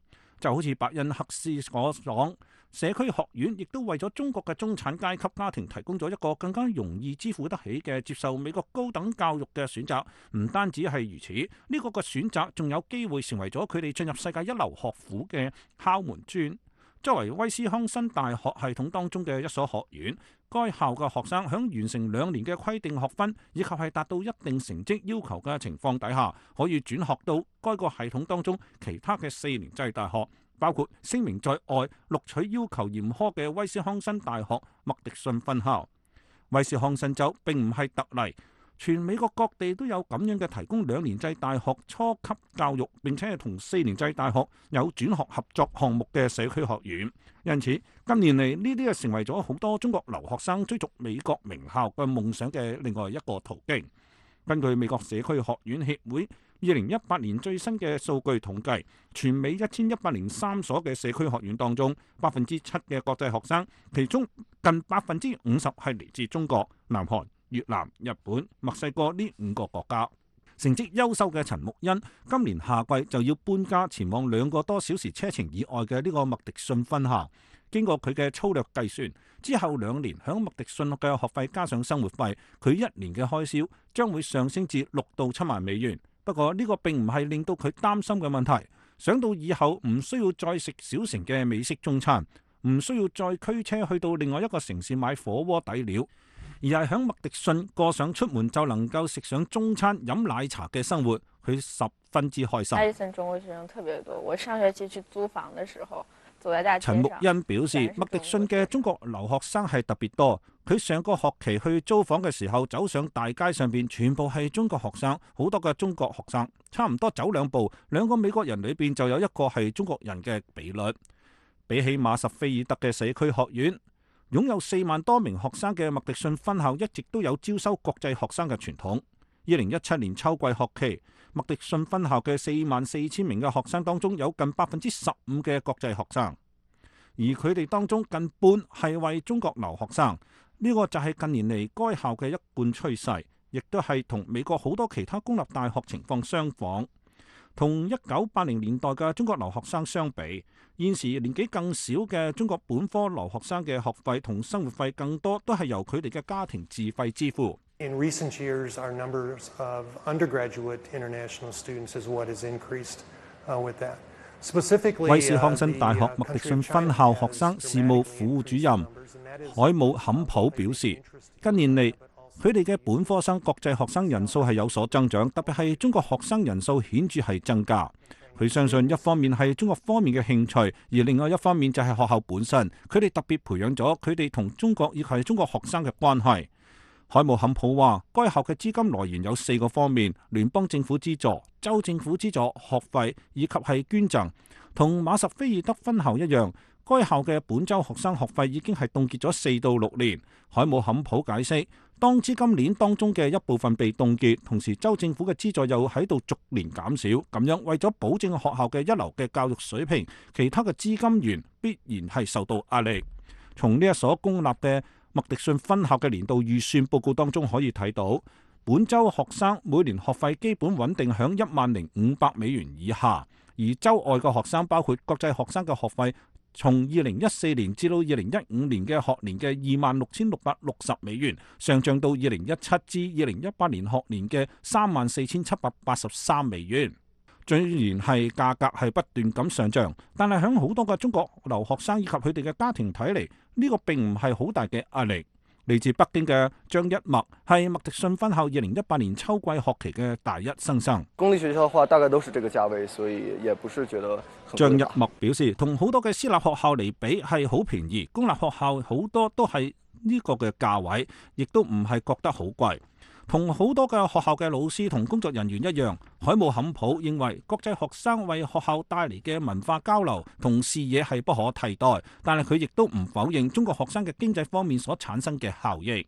就好似伯恩克斯所講，社區學院亦都為咗中國嘅中產階級家庭提供咗一個更加容易支付得起嘅接受美國高等教育嘅選擇。唔單止係如此，呢個嘅選擇仲有機會成為咗佢哋進入世界一流學府嘅敲門磚。作為威斯康辛大學系統當中嘅一所學院，該校嘅學生喺完成兩年嘅規定學分以及係達到一定成績要求嘅情況底下，可以轉學到該個系統當中其他嘅四年制大學，包括聲名在外、錄取要求嚴苛嘅威斯康辛大學麥迪遜分校。威斯康辛州並唔係特例，全美國各地都有咁樣嘅提供兩年制大學初級教育，並且係同四年制大學有轉學合作項目嘅社區學院。因此近年嚟呢啲係成為咗好多中國留學生追逐美國名校嘅夢想嘅另外一個途徑。根據美國社區學院協會二零一八年最新嘅數據統計，全美一千一百零三所嘅社區學院當中，百分之七嘅國際學生，其中近百分之五十係嚟自中國、南韓、越南、日本、墨西哥呢五個國家。成績優秀嘅陳木恩今年夏季就要搬家前往兩個多小時車程以外嘅呢個麥迪遜分校。經過佢嘅粗略計算，之後兩年響麥迪遜嘅學費加上生活費，佢一年嘅開銷將會上升至六到七萬美元。不過呢個並唔係令到佢擔心嘅問題。想到以後唔需要再食小城嘅美式中餐，唔需要再驅車去到另外一個城市買火鍋底料，而係喺麥迪遜過上出門就能夠食上中餐、飲奶茶嘅生活，佢十分之開心。 艾迪森中國學生特別多，我上學期去租房嘅時候，走在大街上。 陳木恩表示，麥迪遜嘅中國留學生係特別多。佢上個學期去租房嘅時候，走上大街上邊全部係中國學生，好多嘅中國學生，差唔多走兩步，兩個美國人裏邊就有一個係中國人嘅比率。比起馬什菲爾德嘅社區學院，擁有四萬多名學生嘅麥迪遜分校一直都有招收國際學生嘅傳統。二零一七年秋季學期，麥迪遜分校嘅四萬四千名嘅學生當中，有近百分之十五嘅國際學生，而佢哋當中近半係為中國留學生。呢個就係近年嚟該校嘅一貫趨勢，亦都係同美國好多其他公立大學情況相仿。同一九八零年代嘅中國留學生相比，現時年紀更少嘅中國本科留學生嘅學費同生活費更多都係由佢哋嘅家庭自費支付。 In recent years, our numbers of undergraduate international students is what has increased with that. 威斯康辛大學麥迪遜分校學生事務副主任海姆坎普表示，近年嚟佢哋嘅本科生國際學生人數係有所增長，特別係中國學生人數顯著係增加。佢相信一方面係中國方面嘅興趣，而另外一方面就係學校本身，佢哋特別培養咗佢哋同中國以及中國學生嘅關係。海姆坎普話，該校嘅資金來源有四個方面：聯邦政府資助、州政府資助學費以及係捐贈。同馬什菲爾德分校一樣，該校嘅本州學生學費已經係凍結咗四到六年。海姆坎普解釋，當資金鏈當中嘅一部分被凍結，同時州政府嘅資助又喺度逐年減少，咁樣為咗保證學校嘅一流嘅教育水平，其他嘅資金源必然係受到壓力。從呢一所公立嘅麥迪遜分校嘅年度預算報告當中可以睇到，本州學生每年學費基本穩定響一萬零五百美元以下，而州外嘅學生包括國際學生嘅學費，從二零一四年至到二零一五年嘅學年嘅二萬六千六百六十美元，上漲到二零一七至二零一八年學年嘅三萬四千七百八十三美元。雖然係價格係不斷咁上漲，但係響好多嘅中國留學生以及佢哋嘅家庭睇嚟，呢個並唔係好大嘅壓力。嚟自北京嘅張一默係麥迪遜分校二零一八年秋季學期嘅大一新生。 公立學校嘅話，大概都是這個價位，所以也不是覺得很貴。 張一默表示，同好多嘅私立學校嚟比係好便宜，公立學校好多都係呢個嘅價位，亦都唔係覺得好貴。同好多嘅學校嘅老師同工作人員一樣，海姆坎普認為國際學生為學校帶嚟嘅文化交流同視野係不可替代，但係佢亦都唔否認中國學生嘅經濟方面所產生嘅效益。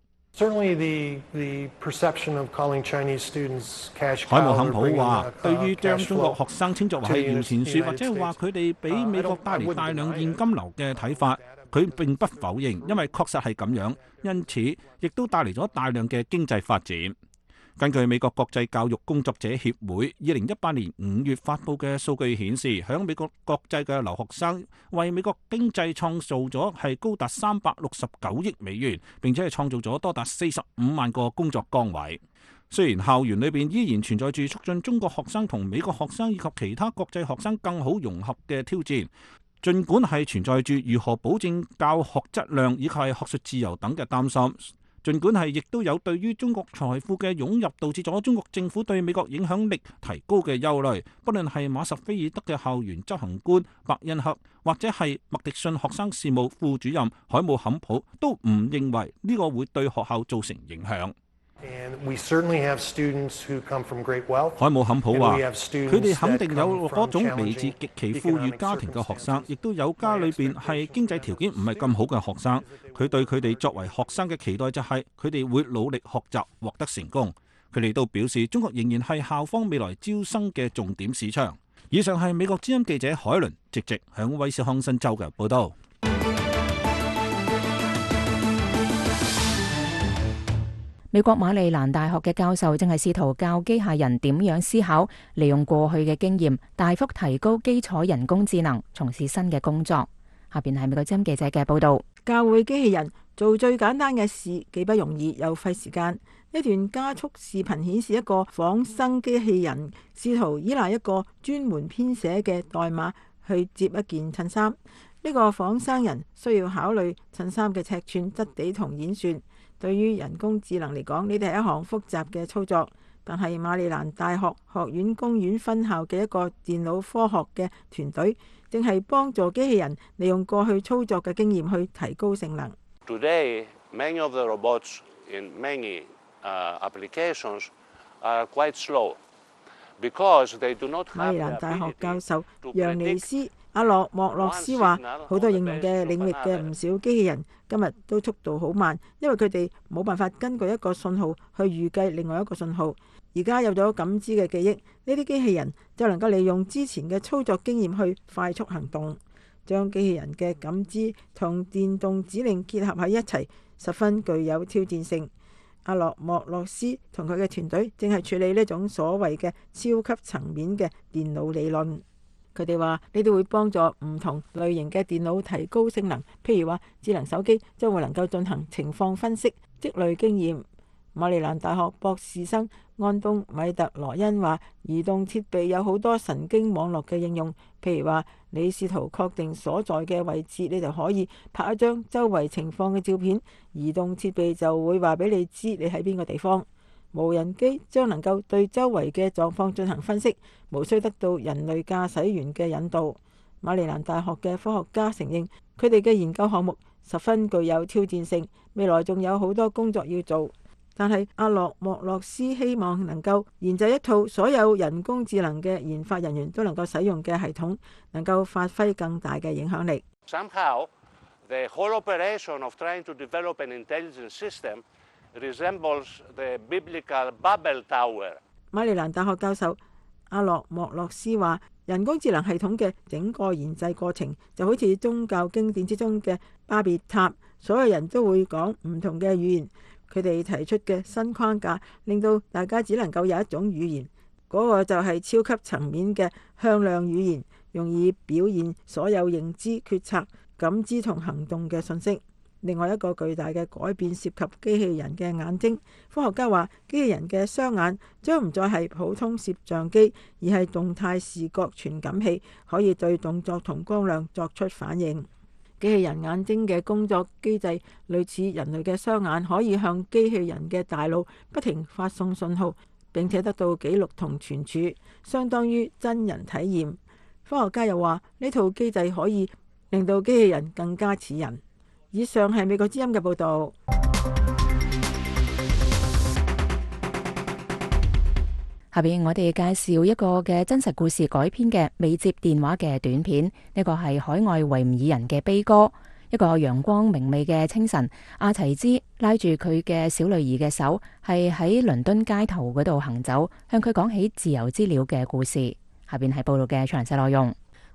海姆坎普話，對於將中國學生稱作為係搖錢樹，或者係話佢哋俾美國帶嚟大量現金流嘅睇法，佢並不否認，因為確實係咁樣，因此亦都帶嚟咗大量嘅經濟發展。 根據美國國際教育工作者協會二零一八年五月發布嘅數據顯示，響美國國際嘅留學生為美國經濟創造咗係高達三百六十九億美元，並且係創造咗多達四十五萬個工作崗位。雖然校園裏邊依然存在住促進中國學生同美國學生以及其他國際學生更好融合嘅挑戰，儘管係存在住如何保證教學質量以及係學術自由等嘅擔心，儘管係亦都有對於中國財富嘅湧入導致咗中國政府對美國影響力提高嘅憂慮，不論係馬什菲爾德嘅校園執行官伯恩克，或者係麥迪遜學生事務副主任海姆坎普，都唔認為呢個會對學校造成影響。海姆坎普話：佢哋肯定有嗰種嚟自極其富裕家庭嘅學生，亦都有家裏邊係經濟條件唔係咁好嘅學生。佢對佢哋作為學生嘅期待就係佢哋會努力學習，獲得成功。佢哋都表示，中國仍然係校方未來招生嘅重點市場。以上係美國之音記者海倫直直響威斯康辛州嘅報道。 美國馬里蘭大學嘅教授正係試圖教機械人點樣思考，利用過去嘅經驗，大幅提高基礎人工智能，從事新嘅工作。下邊係美國之音記者嘅報道。 教會機器人做最簡單嘅事，既不容易又費時間。一段加速視頻顯示一個仿生機器人試圖依賴一個專門編寫嘅代碼去接一件襯衫。呢個仿生人需要考慮襯衫嘅尺寸、質地同演算。對於人工智能嚟講，呢啲係一項複雜嘅操作。但係馬里蘭大學學院公園分校嘅一個電腦科學嘅團隊，正係幫助機器人利用過去操作嘅經驗去提高性能。 Today, many of the robots in many uh, applications are quite slow because they do not have. 馬里蘭大學教授楊尼斯阿洛莫洛斯話：好多應用嘅領域嘅唔少機器人今日都速度好慢，因為佢哋冇辦法根據一個信號去預計另外一個信號。而家有咗感知嘅記憶，呢啲機器人就能夠利用之前嘅操作經驗去快速行動，將機器人嘅感知同電動指令結合喺一齊，十分具有挑戰性。阿洛莫洛斯同佢嘅團隊正係處理呢種所謂嘅超級層面嘅電腦理論。佢哋話呢啲會幫助唔同類型嘅電腦提高性能，譬如話智能手機將會能夠進行情況分析，積累經驗。馬里蘭大學博士生安東米特羅恩話：移動設備有好多神經網絡嘅應用，譬如話你試圖確定所在嘅位置，你就可以拍一張周圍情況嘅照片，移動設備就會話俾你知你喺邊個地方。無人機將能夠對周圍嘅狀況進行分析，無需得到人類駕駛員嘅引導。馬里蘭大學嘅科學家承認，佢哋嘅研究項目十分具有挑戰性，未來仲有好多工作要做。但係阿洛莫洛斯希望能夠研製一套所有人工智能嘅研發人員都能夠使用嘅系統，能夠發揮更大嘅影響力。 Somehow, the whole operation of trying to develop an intelligent system resembles the biblical Babel Tower. 馬里蘭大學教授阿洛莫洛斯話：人工智能系統嘅整個研製過程就好似宗教經典之中嘅巴別塔，所有人都會講唔同嘅語言。佢哋提出嘅新框架令到大家只能夠有一種語言，嗰個就係超級層面嘅向量語言，容易表現所有認知、決策、感知同行動嘅信息。另外一個巨大嘅改變涉及機器人嘅眼睛。科學家話，機器人嘅雙眼將唔再係普通攝像機，而係動態視覺傳感器，可以對動作同光亮作出反應。機器人眼睛嘅工作機制類似人類嘅雙眼，可以向機器人嘅大腦不停發送信號，並且得到記錄同存儲，相當於真人體驗。科學家又話，呢套機制可以令到機器人更加似人。以上係美國之音嘅報導。 下邊我哋介紹一個嘅真實故事改編嘅未接電話嘅短片。呢個係海外維吾爾人嘅悲歌。一個陽光明媚嘅清晨，阿齊茲拉住佢嘅小女兒嘅手，係喺倫敦街頭嗰度行走，向佢講起自由之鳥嘅故事。下邊係報道嘅詳細內容。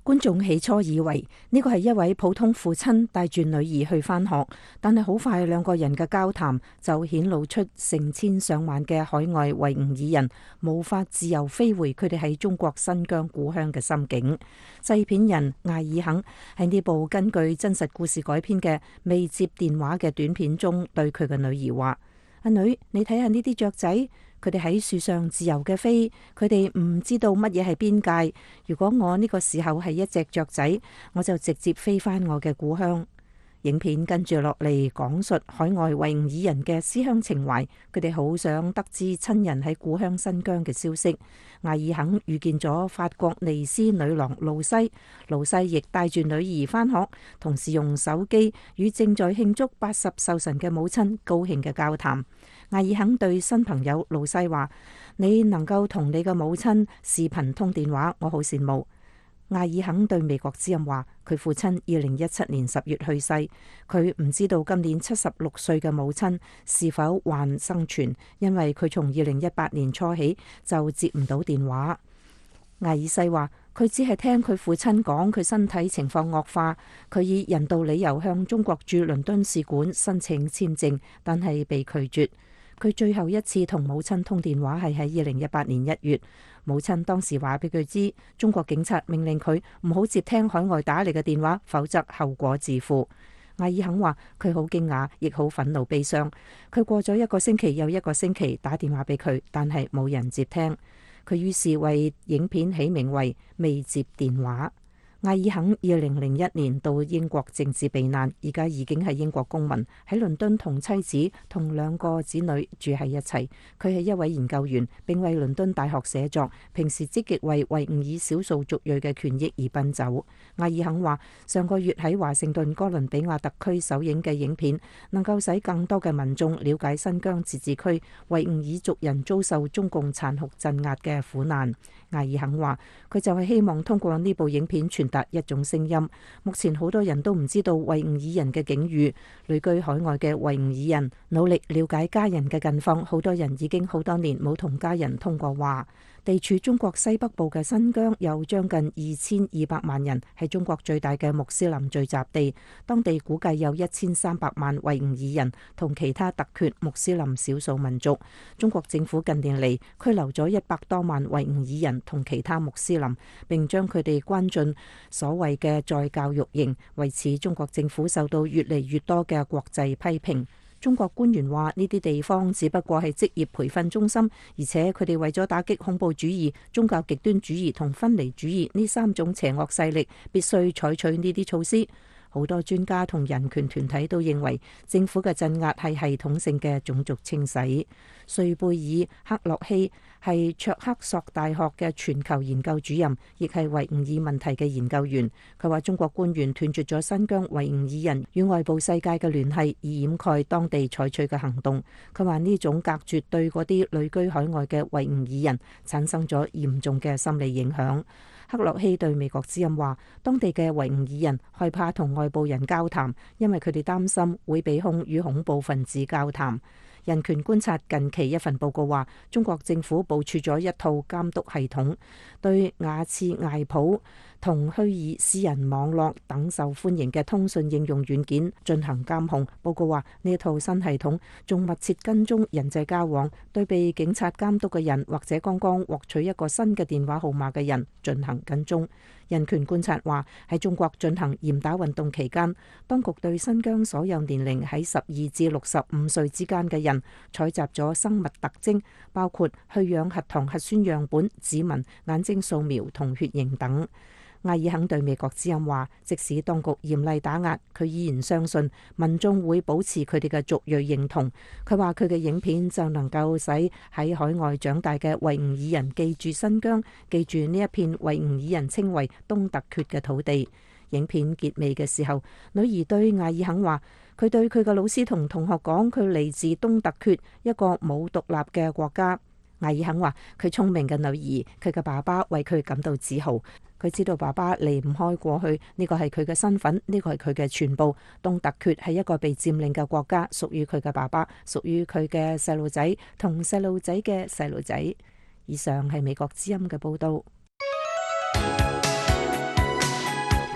觀眾起初以為呢個係一位普通父親帶住女兒去返學，但係好快兩個人嘅交談就顯露出成千上萬嘅海外維吾爾人無法自由飛回佢哋喺中國新疆故鄉嘅心境。製片人艾爾肯喺呢部根據真實故事改編嘅未接電話嘅短片中對佢嘅女兒話：阿女，你睇下呢啲雀仔，佢哋喺樹上自由嘅飛，佢哋唔知道乜嘢係邊界。如果我呢個時候係一隻雀仔，我就直接飛返我嘅故鄉。影片跟住落嚟講述海外維吾爾人嘅思鄉情懷，佢哋好想得知親人喺故鄉新疆嘅消息。艾爾肯遇見咗法國尼斯女郎露西，露西亦帶住女兒返學，同時用手機與正在慶祝八十壽辰嘅母親高興嘅交談。艾爾肯對新朋友露西話：你能夠同你嘅母親視頻通電話，我好羨慕。艾爾肯對美國之音話：佢父親二零一七年十月去世，佢唔知道今年七十六歲嘅母親是否還生存，因為佢從二零一八年初起就接唔到電話。艾爾西話：佢只係聽佢父親講佢身體情況惡化，佢以人道理由向中國駐倫敦使館申請簽證，但係被拒絕。佢最後一次同母親通電話係喺二零一八年一月，母親當時話俾佢知，中國警察命令佢唔好接聽海外打嚟嘅電話，否則後果自負。艾爾肯話佢好驚訝，亦好憤怒悲傷。佢過咗一個星期又一個星期打電話俾佢，但係冇人接聽。佢於是為影片起名為《未接電話》。艾爾肯二零零一年到英國政治避難，而家已經係英國公民，喺倫敦同妻子同兩個子女住喺一齊。佢係一位研究員，並為倫敦大學寫作，平時積極為維吾爾少數族裔嘅權益而奔走。艾爾肯話：上個月喺華盛頓哥倫比亞特區首映嘅影片，能夠使更多嘅民眾了解新疆自治區維吾爾族人遭受中共殘酷鎮壓嘅苦難。艾爾肯話：佢就係希望通過呢部影片傳達一種聲音。目前好多人都唔知道維吾爾人嘅境遇，旅居海外嘅維吾爾人努力了解家人嘅近況，好多人已經好多年冇同家人通過話。地處中國西北部嘅新疆有將近二千二百萬人，係中國最大嘅穆斯林聚集地。當地估計有一千三百萬維吾爾人同其他突厥穆斯林少數民族。中國政府近年嚟拘留咗一百多萬維吾爾人同其他穆斯林，並將佢哋關進所謂嘅再教育營。為此，中國政府受到越嚟越多嘅國際批評。中國官員話：呢啲地方只不過係職業培訓中心，而且佢哋為咗打擊恐怖主義、宗教極端主義同分離主義呢三種邪惡勢力，必須採取呢啲措施。好多專家同人權團體都認為政府嘅鎮壓係系統性嘅種族清洗。瑞貝爾克洛希係卓克索大學嘅全球研究主任，亦係維吾爾問題嘅研究員。佢話中國官員斷絕咗新疆維吾爾人與外部世界嘅聯繫，以掩蓋當地採取嘅行動。佢話呢種隔絕對嗰啲旅居海外嘅維吾爾人產生咗嚴重嘅心理影響。克洛希對美國之音話：當地嘅維吾爾人害怕同外部人交談，因為佢哋擔心會被控與恐怖分子交談。人權觀察近期一份報告話，中國政府部署咗一套監督系統，對雅次艾普同虛擬私人網絡等受歡迎嘅通訊應用軟件進行監控。報告話，呢套新系統仲密切跟蹤人際交往，對被警察監督嘅人或者剛剛獲取一個新嘅電話號碼嘅人進行跟蹤。人權觀察話，喺中國進行嚴打運動期間，當局對新疆所有年齡喺十二至六十五歲之間嘅人採集咗生物特徵，包括去氧核糖核酸樣本、指紋、眼睛掃描同血型等。艾爾肯對美國之音話，即使當局嚴厲打壓，佢依然相信民眾會保持佢哋嘅族裔認同。佢話佢嘅影片就能夠使喺海外長大嘅維吾爾人記住新疆，記住呢一片維吾爾人稱為東突厥嘅土地。影片結尾嘅時候，女兒對艾爾肯話，佢對佢嘅老師同同學講，佢嚟自東突厥，一個冇獨立嘅國家。艾爾肯話，佢聰明嘅女兒，佢嘅爸爸為佢感到自豪。佢知道爸爸離唔開過去，呢個係佢嘅身份，呢個係佢嘅全部。東突厥係一個被佔領嘅國家，屬於佢嘅爸爸，屬於佢嘅細路仔同細路仔嘅細路仔。以上係美國之音嘅報道。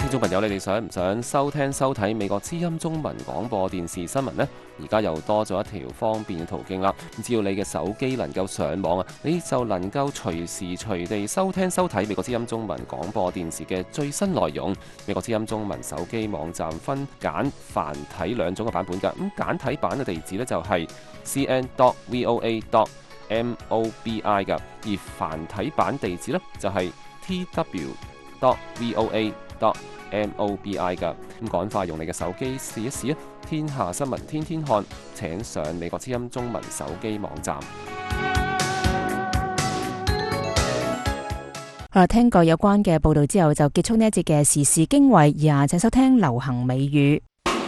聽眾朋友，你哋想唔想收聽收睇美國之音中文廣播電視新聞呢？而家又多咗一條方便嘅途徑啦。只要你嘅手機能夠上網啊，你就能夠隨時隨地收聽收睇美國之音中文廣播電視嘅最新內容。美國之音中文手機網站分簡繁體兩種嘅版本㗎。咁簡體版嘅地址呢，就係 c n dot voa dot mobi 㗎，而繁體版地址呢，就係 t w dot voa dot mobi 㗎。咁趕快用你嘅手機試一試啊！天下新聞天天看，請上美國之音中文手機網站。 好啦，聽過有關嘅報道之後，就結束呢一節嘅時事經緯，以下請收聽流行美語。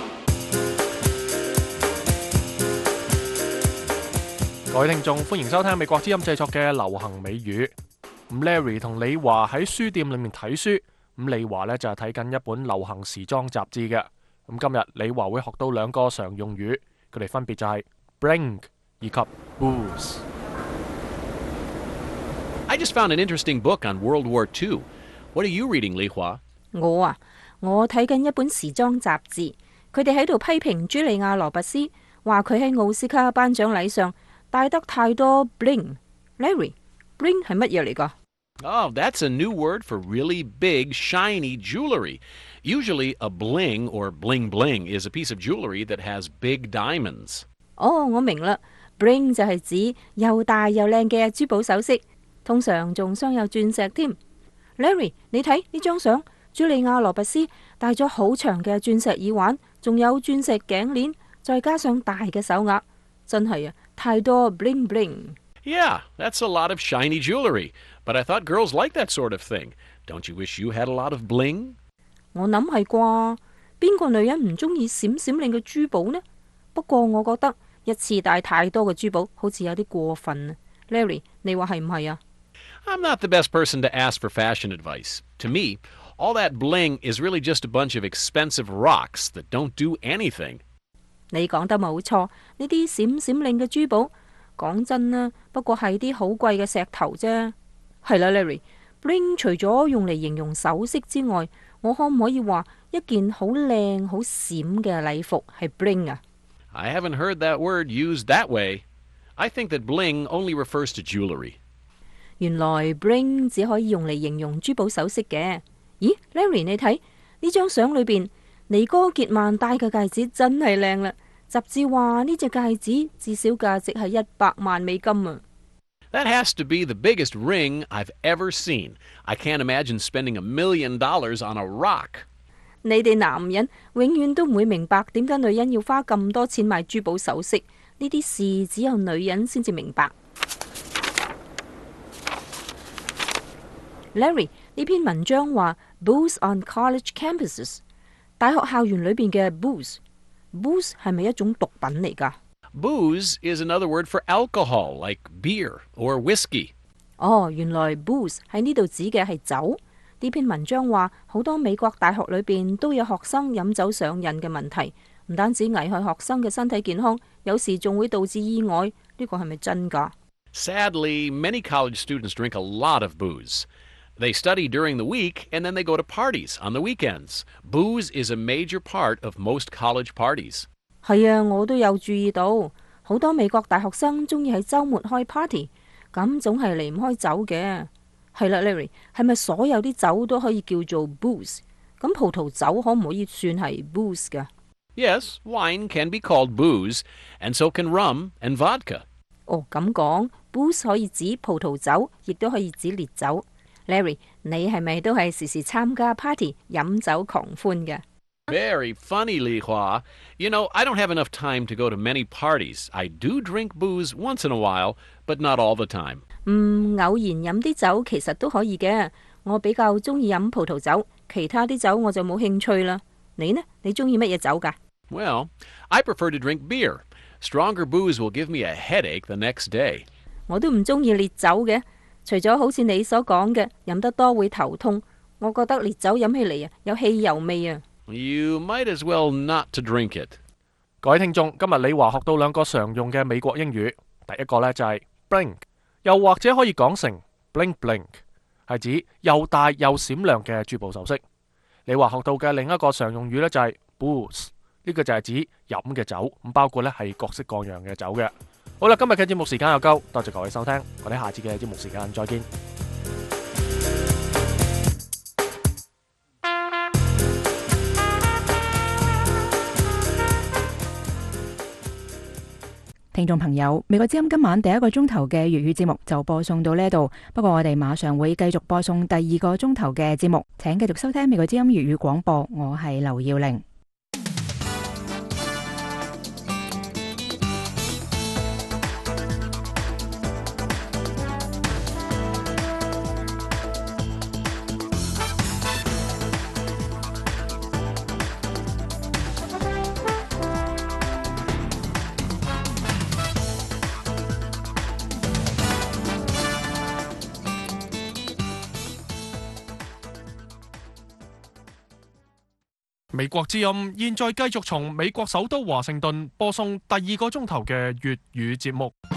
各位聽眾，歡迎收聽美國之音製作嘅流行美語。咁 Larry 同李華喺書店裏面睇書，咁李華呢就係睇緊一本流行時裝雜誌嘅。咁今日李華會學到兩個常用語，佢哋分別就係 bling 以及 booze。 I just found an interesting book on World War Two. What are you reading, Li Hua? 我啊，我睇緊一本時裝雜誌，佢哋喺度批評茱莉亞羅拔斯，話佢喺奧斯卡頒獎禮上帶得太多 bling。Larry，bling 係乜嘢嚟㗎 Oh, that's a new word for really big, shiny jewelry. Usually a bling or bling bling is a piece of jewelry that has big diamonds. 哦，我明啦 ，bling 就係指又大又靚嘅珠寶首飾，通常仲鑲有鑽石添。Larry，你睇呢張相，茱莉亞羅拔斯戴咗好長嘅鑽石耳環，仲有鑽石頸鏈，再加上大嘅手鐲，真係啊，太多 bling bling。Yeah, that's a lot of shiny jewelry. But I thought girls like that sort of thing. Don't you wish you had a lot of bling? 我諗係啩，邊個女人唔中意閃閃亮嘅珠寶呢？不過我覺得一次戴太多嘅珠寶好似有啲過分啊。Larry，你話係唔係啊？ I'm not the best person to ask for fashion advice. To me, all that bling is really just a bunch of expensive rocks that don't do anything. 你講得冇錯，呢啲閃閃亮嘅珠寶，講真啦，不過係啲好貴嘅石頭啫。係啦 ，Larry，bling 除咗用嚟形容首飾之外，我可唔可以話一件好靚好閃嘅禮服係 bling 啊？ I haven't heard that word used that way. I think that bling only refers to jewelry. 原來 bling 只可以用嚟形容珠寶首飾嘅。咦 ，Larry， 你睇呢張相裏邊，尼哥傑曼戴嘅戒指真係靚啦。雜誌話呢隻戒指至少價值係一百萬美金啊！ That has to be the biggest ring I've ever seen. I can't imagine spending a million dollars on a rock. 你哋男人永遠都唔會明白點解女人要花咁多錢買珠寶首飾，呢啲事只有女人先至明白。Larry， 呢篇文章話 booze on college campuses， 大學校園裏邊嘅 booze，booze 係咪一種毒品嚟㗎 ？Booze is another word for alcohol, like beer or whiskey. 哦，原來 booze 喺呢度指嘅係酒。呢篇文章話，好多美國大學裏邊都有學生飲酒上癮嘅問題，唔單止危害學生嘅身體健康，有時仲會導致意外。呢個係咪真㗎？ Sadly, many college students drink a lot of booze. They study during the week and then they go to parties on the weekends. Booze is a major part of most college parties. 係啊，我都有注意到，好多美國大學生中意喺週末開 party， 咁總係離唔開酒嘅。係啦 ，Larry， 係咪所有啲酒都可以叫做 booze？ 咁葡萄酒可唔可以算係 booze 㗎？ Yes, wine can be called booze, and so can rum and vodka. 哦，咁講 booze 可以指葡萄酒，亦都可以指烈酒。Larry， 你係咪都係時時參加 party 飲酒狂歡嘅 ？Very funny, Li Hua. You know, I don't have enough time to go to many parties. I do drink booze once in a while, but not all the time. 嗯，偶然飲啲酒其實都可以嘅。我比較中意飲葡萄酒，其他啲酒我就冇興趣啦。你呢？你中意乜嘢酒㗎？ Well, I prefer to drink beer. Stronger booze will give me a headache the next day. 我都唔中意烈酒嘅，除咗好似你所講嘅，飲得多會頭痛。我覺得烈酒飲起嚟啊，有汽油味啊。 You might as well not to drink it. 各位聽眾，今日李華學到兩個常用嘅美國英語。第一個呢就係 bling， 又或者可以講成 bling bling， 係指又大又閃亮嘅珠寶首飾。 你話學到嘅另一個常用語呢，就係 booze， 呢個就係指飲嘅酒，咁包括呢係各式各樣嘅酒嘅。好啦，今日嘅節目時間又夠，多謝各位收聽，我哋下次嘅節目時間再見。 聽眾朋友，美國之音今晚第一個鐘頭嘅粵語節目就播送到呢度，不過我哋馬上會繼續播送第二個鐘頭嘅節目，請繼續收聽美國之音粵語廣播，我係劉耀玲。 美國之音現在繼續從美國首都華盛頓播送第二個鐘頭嘅粵語節目。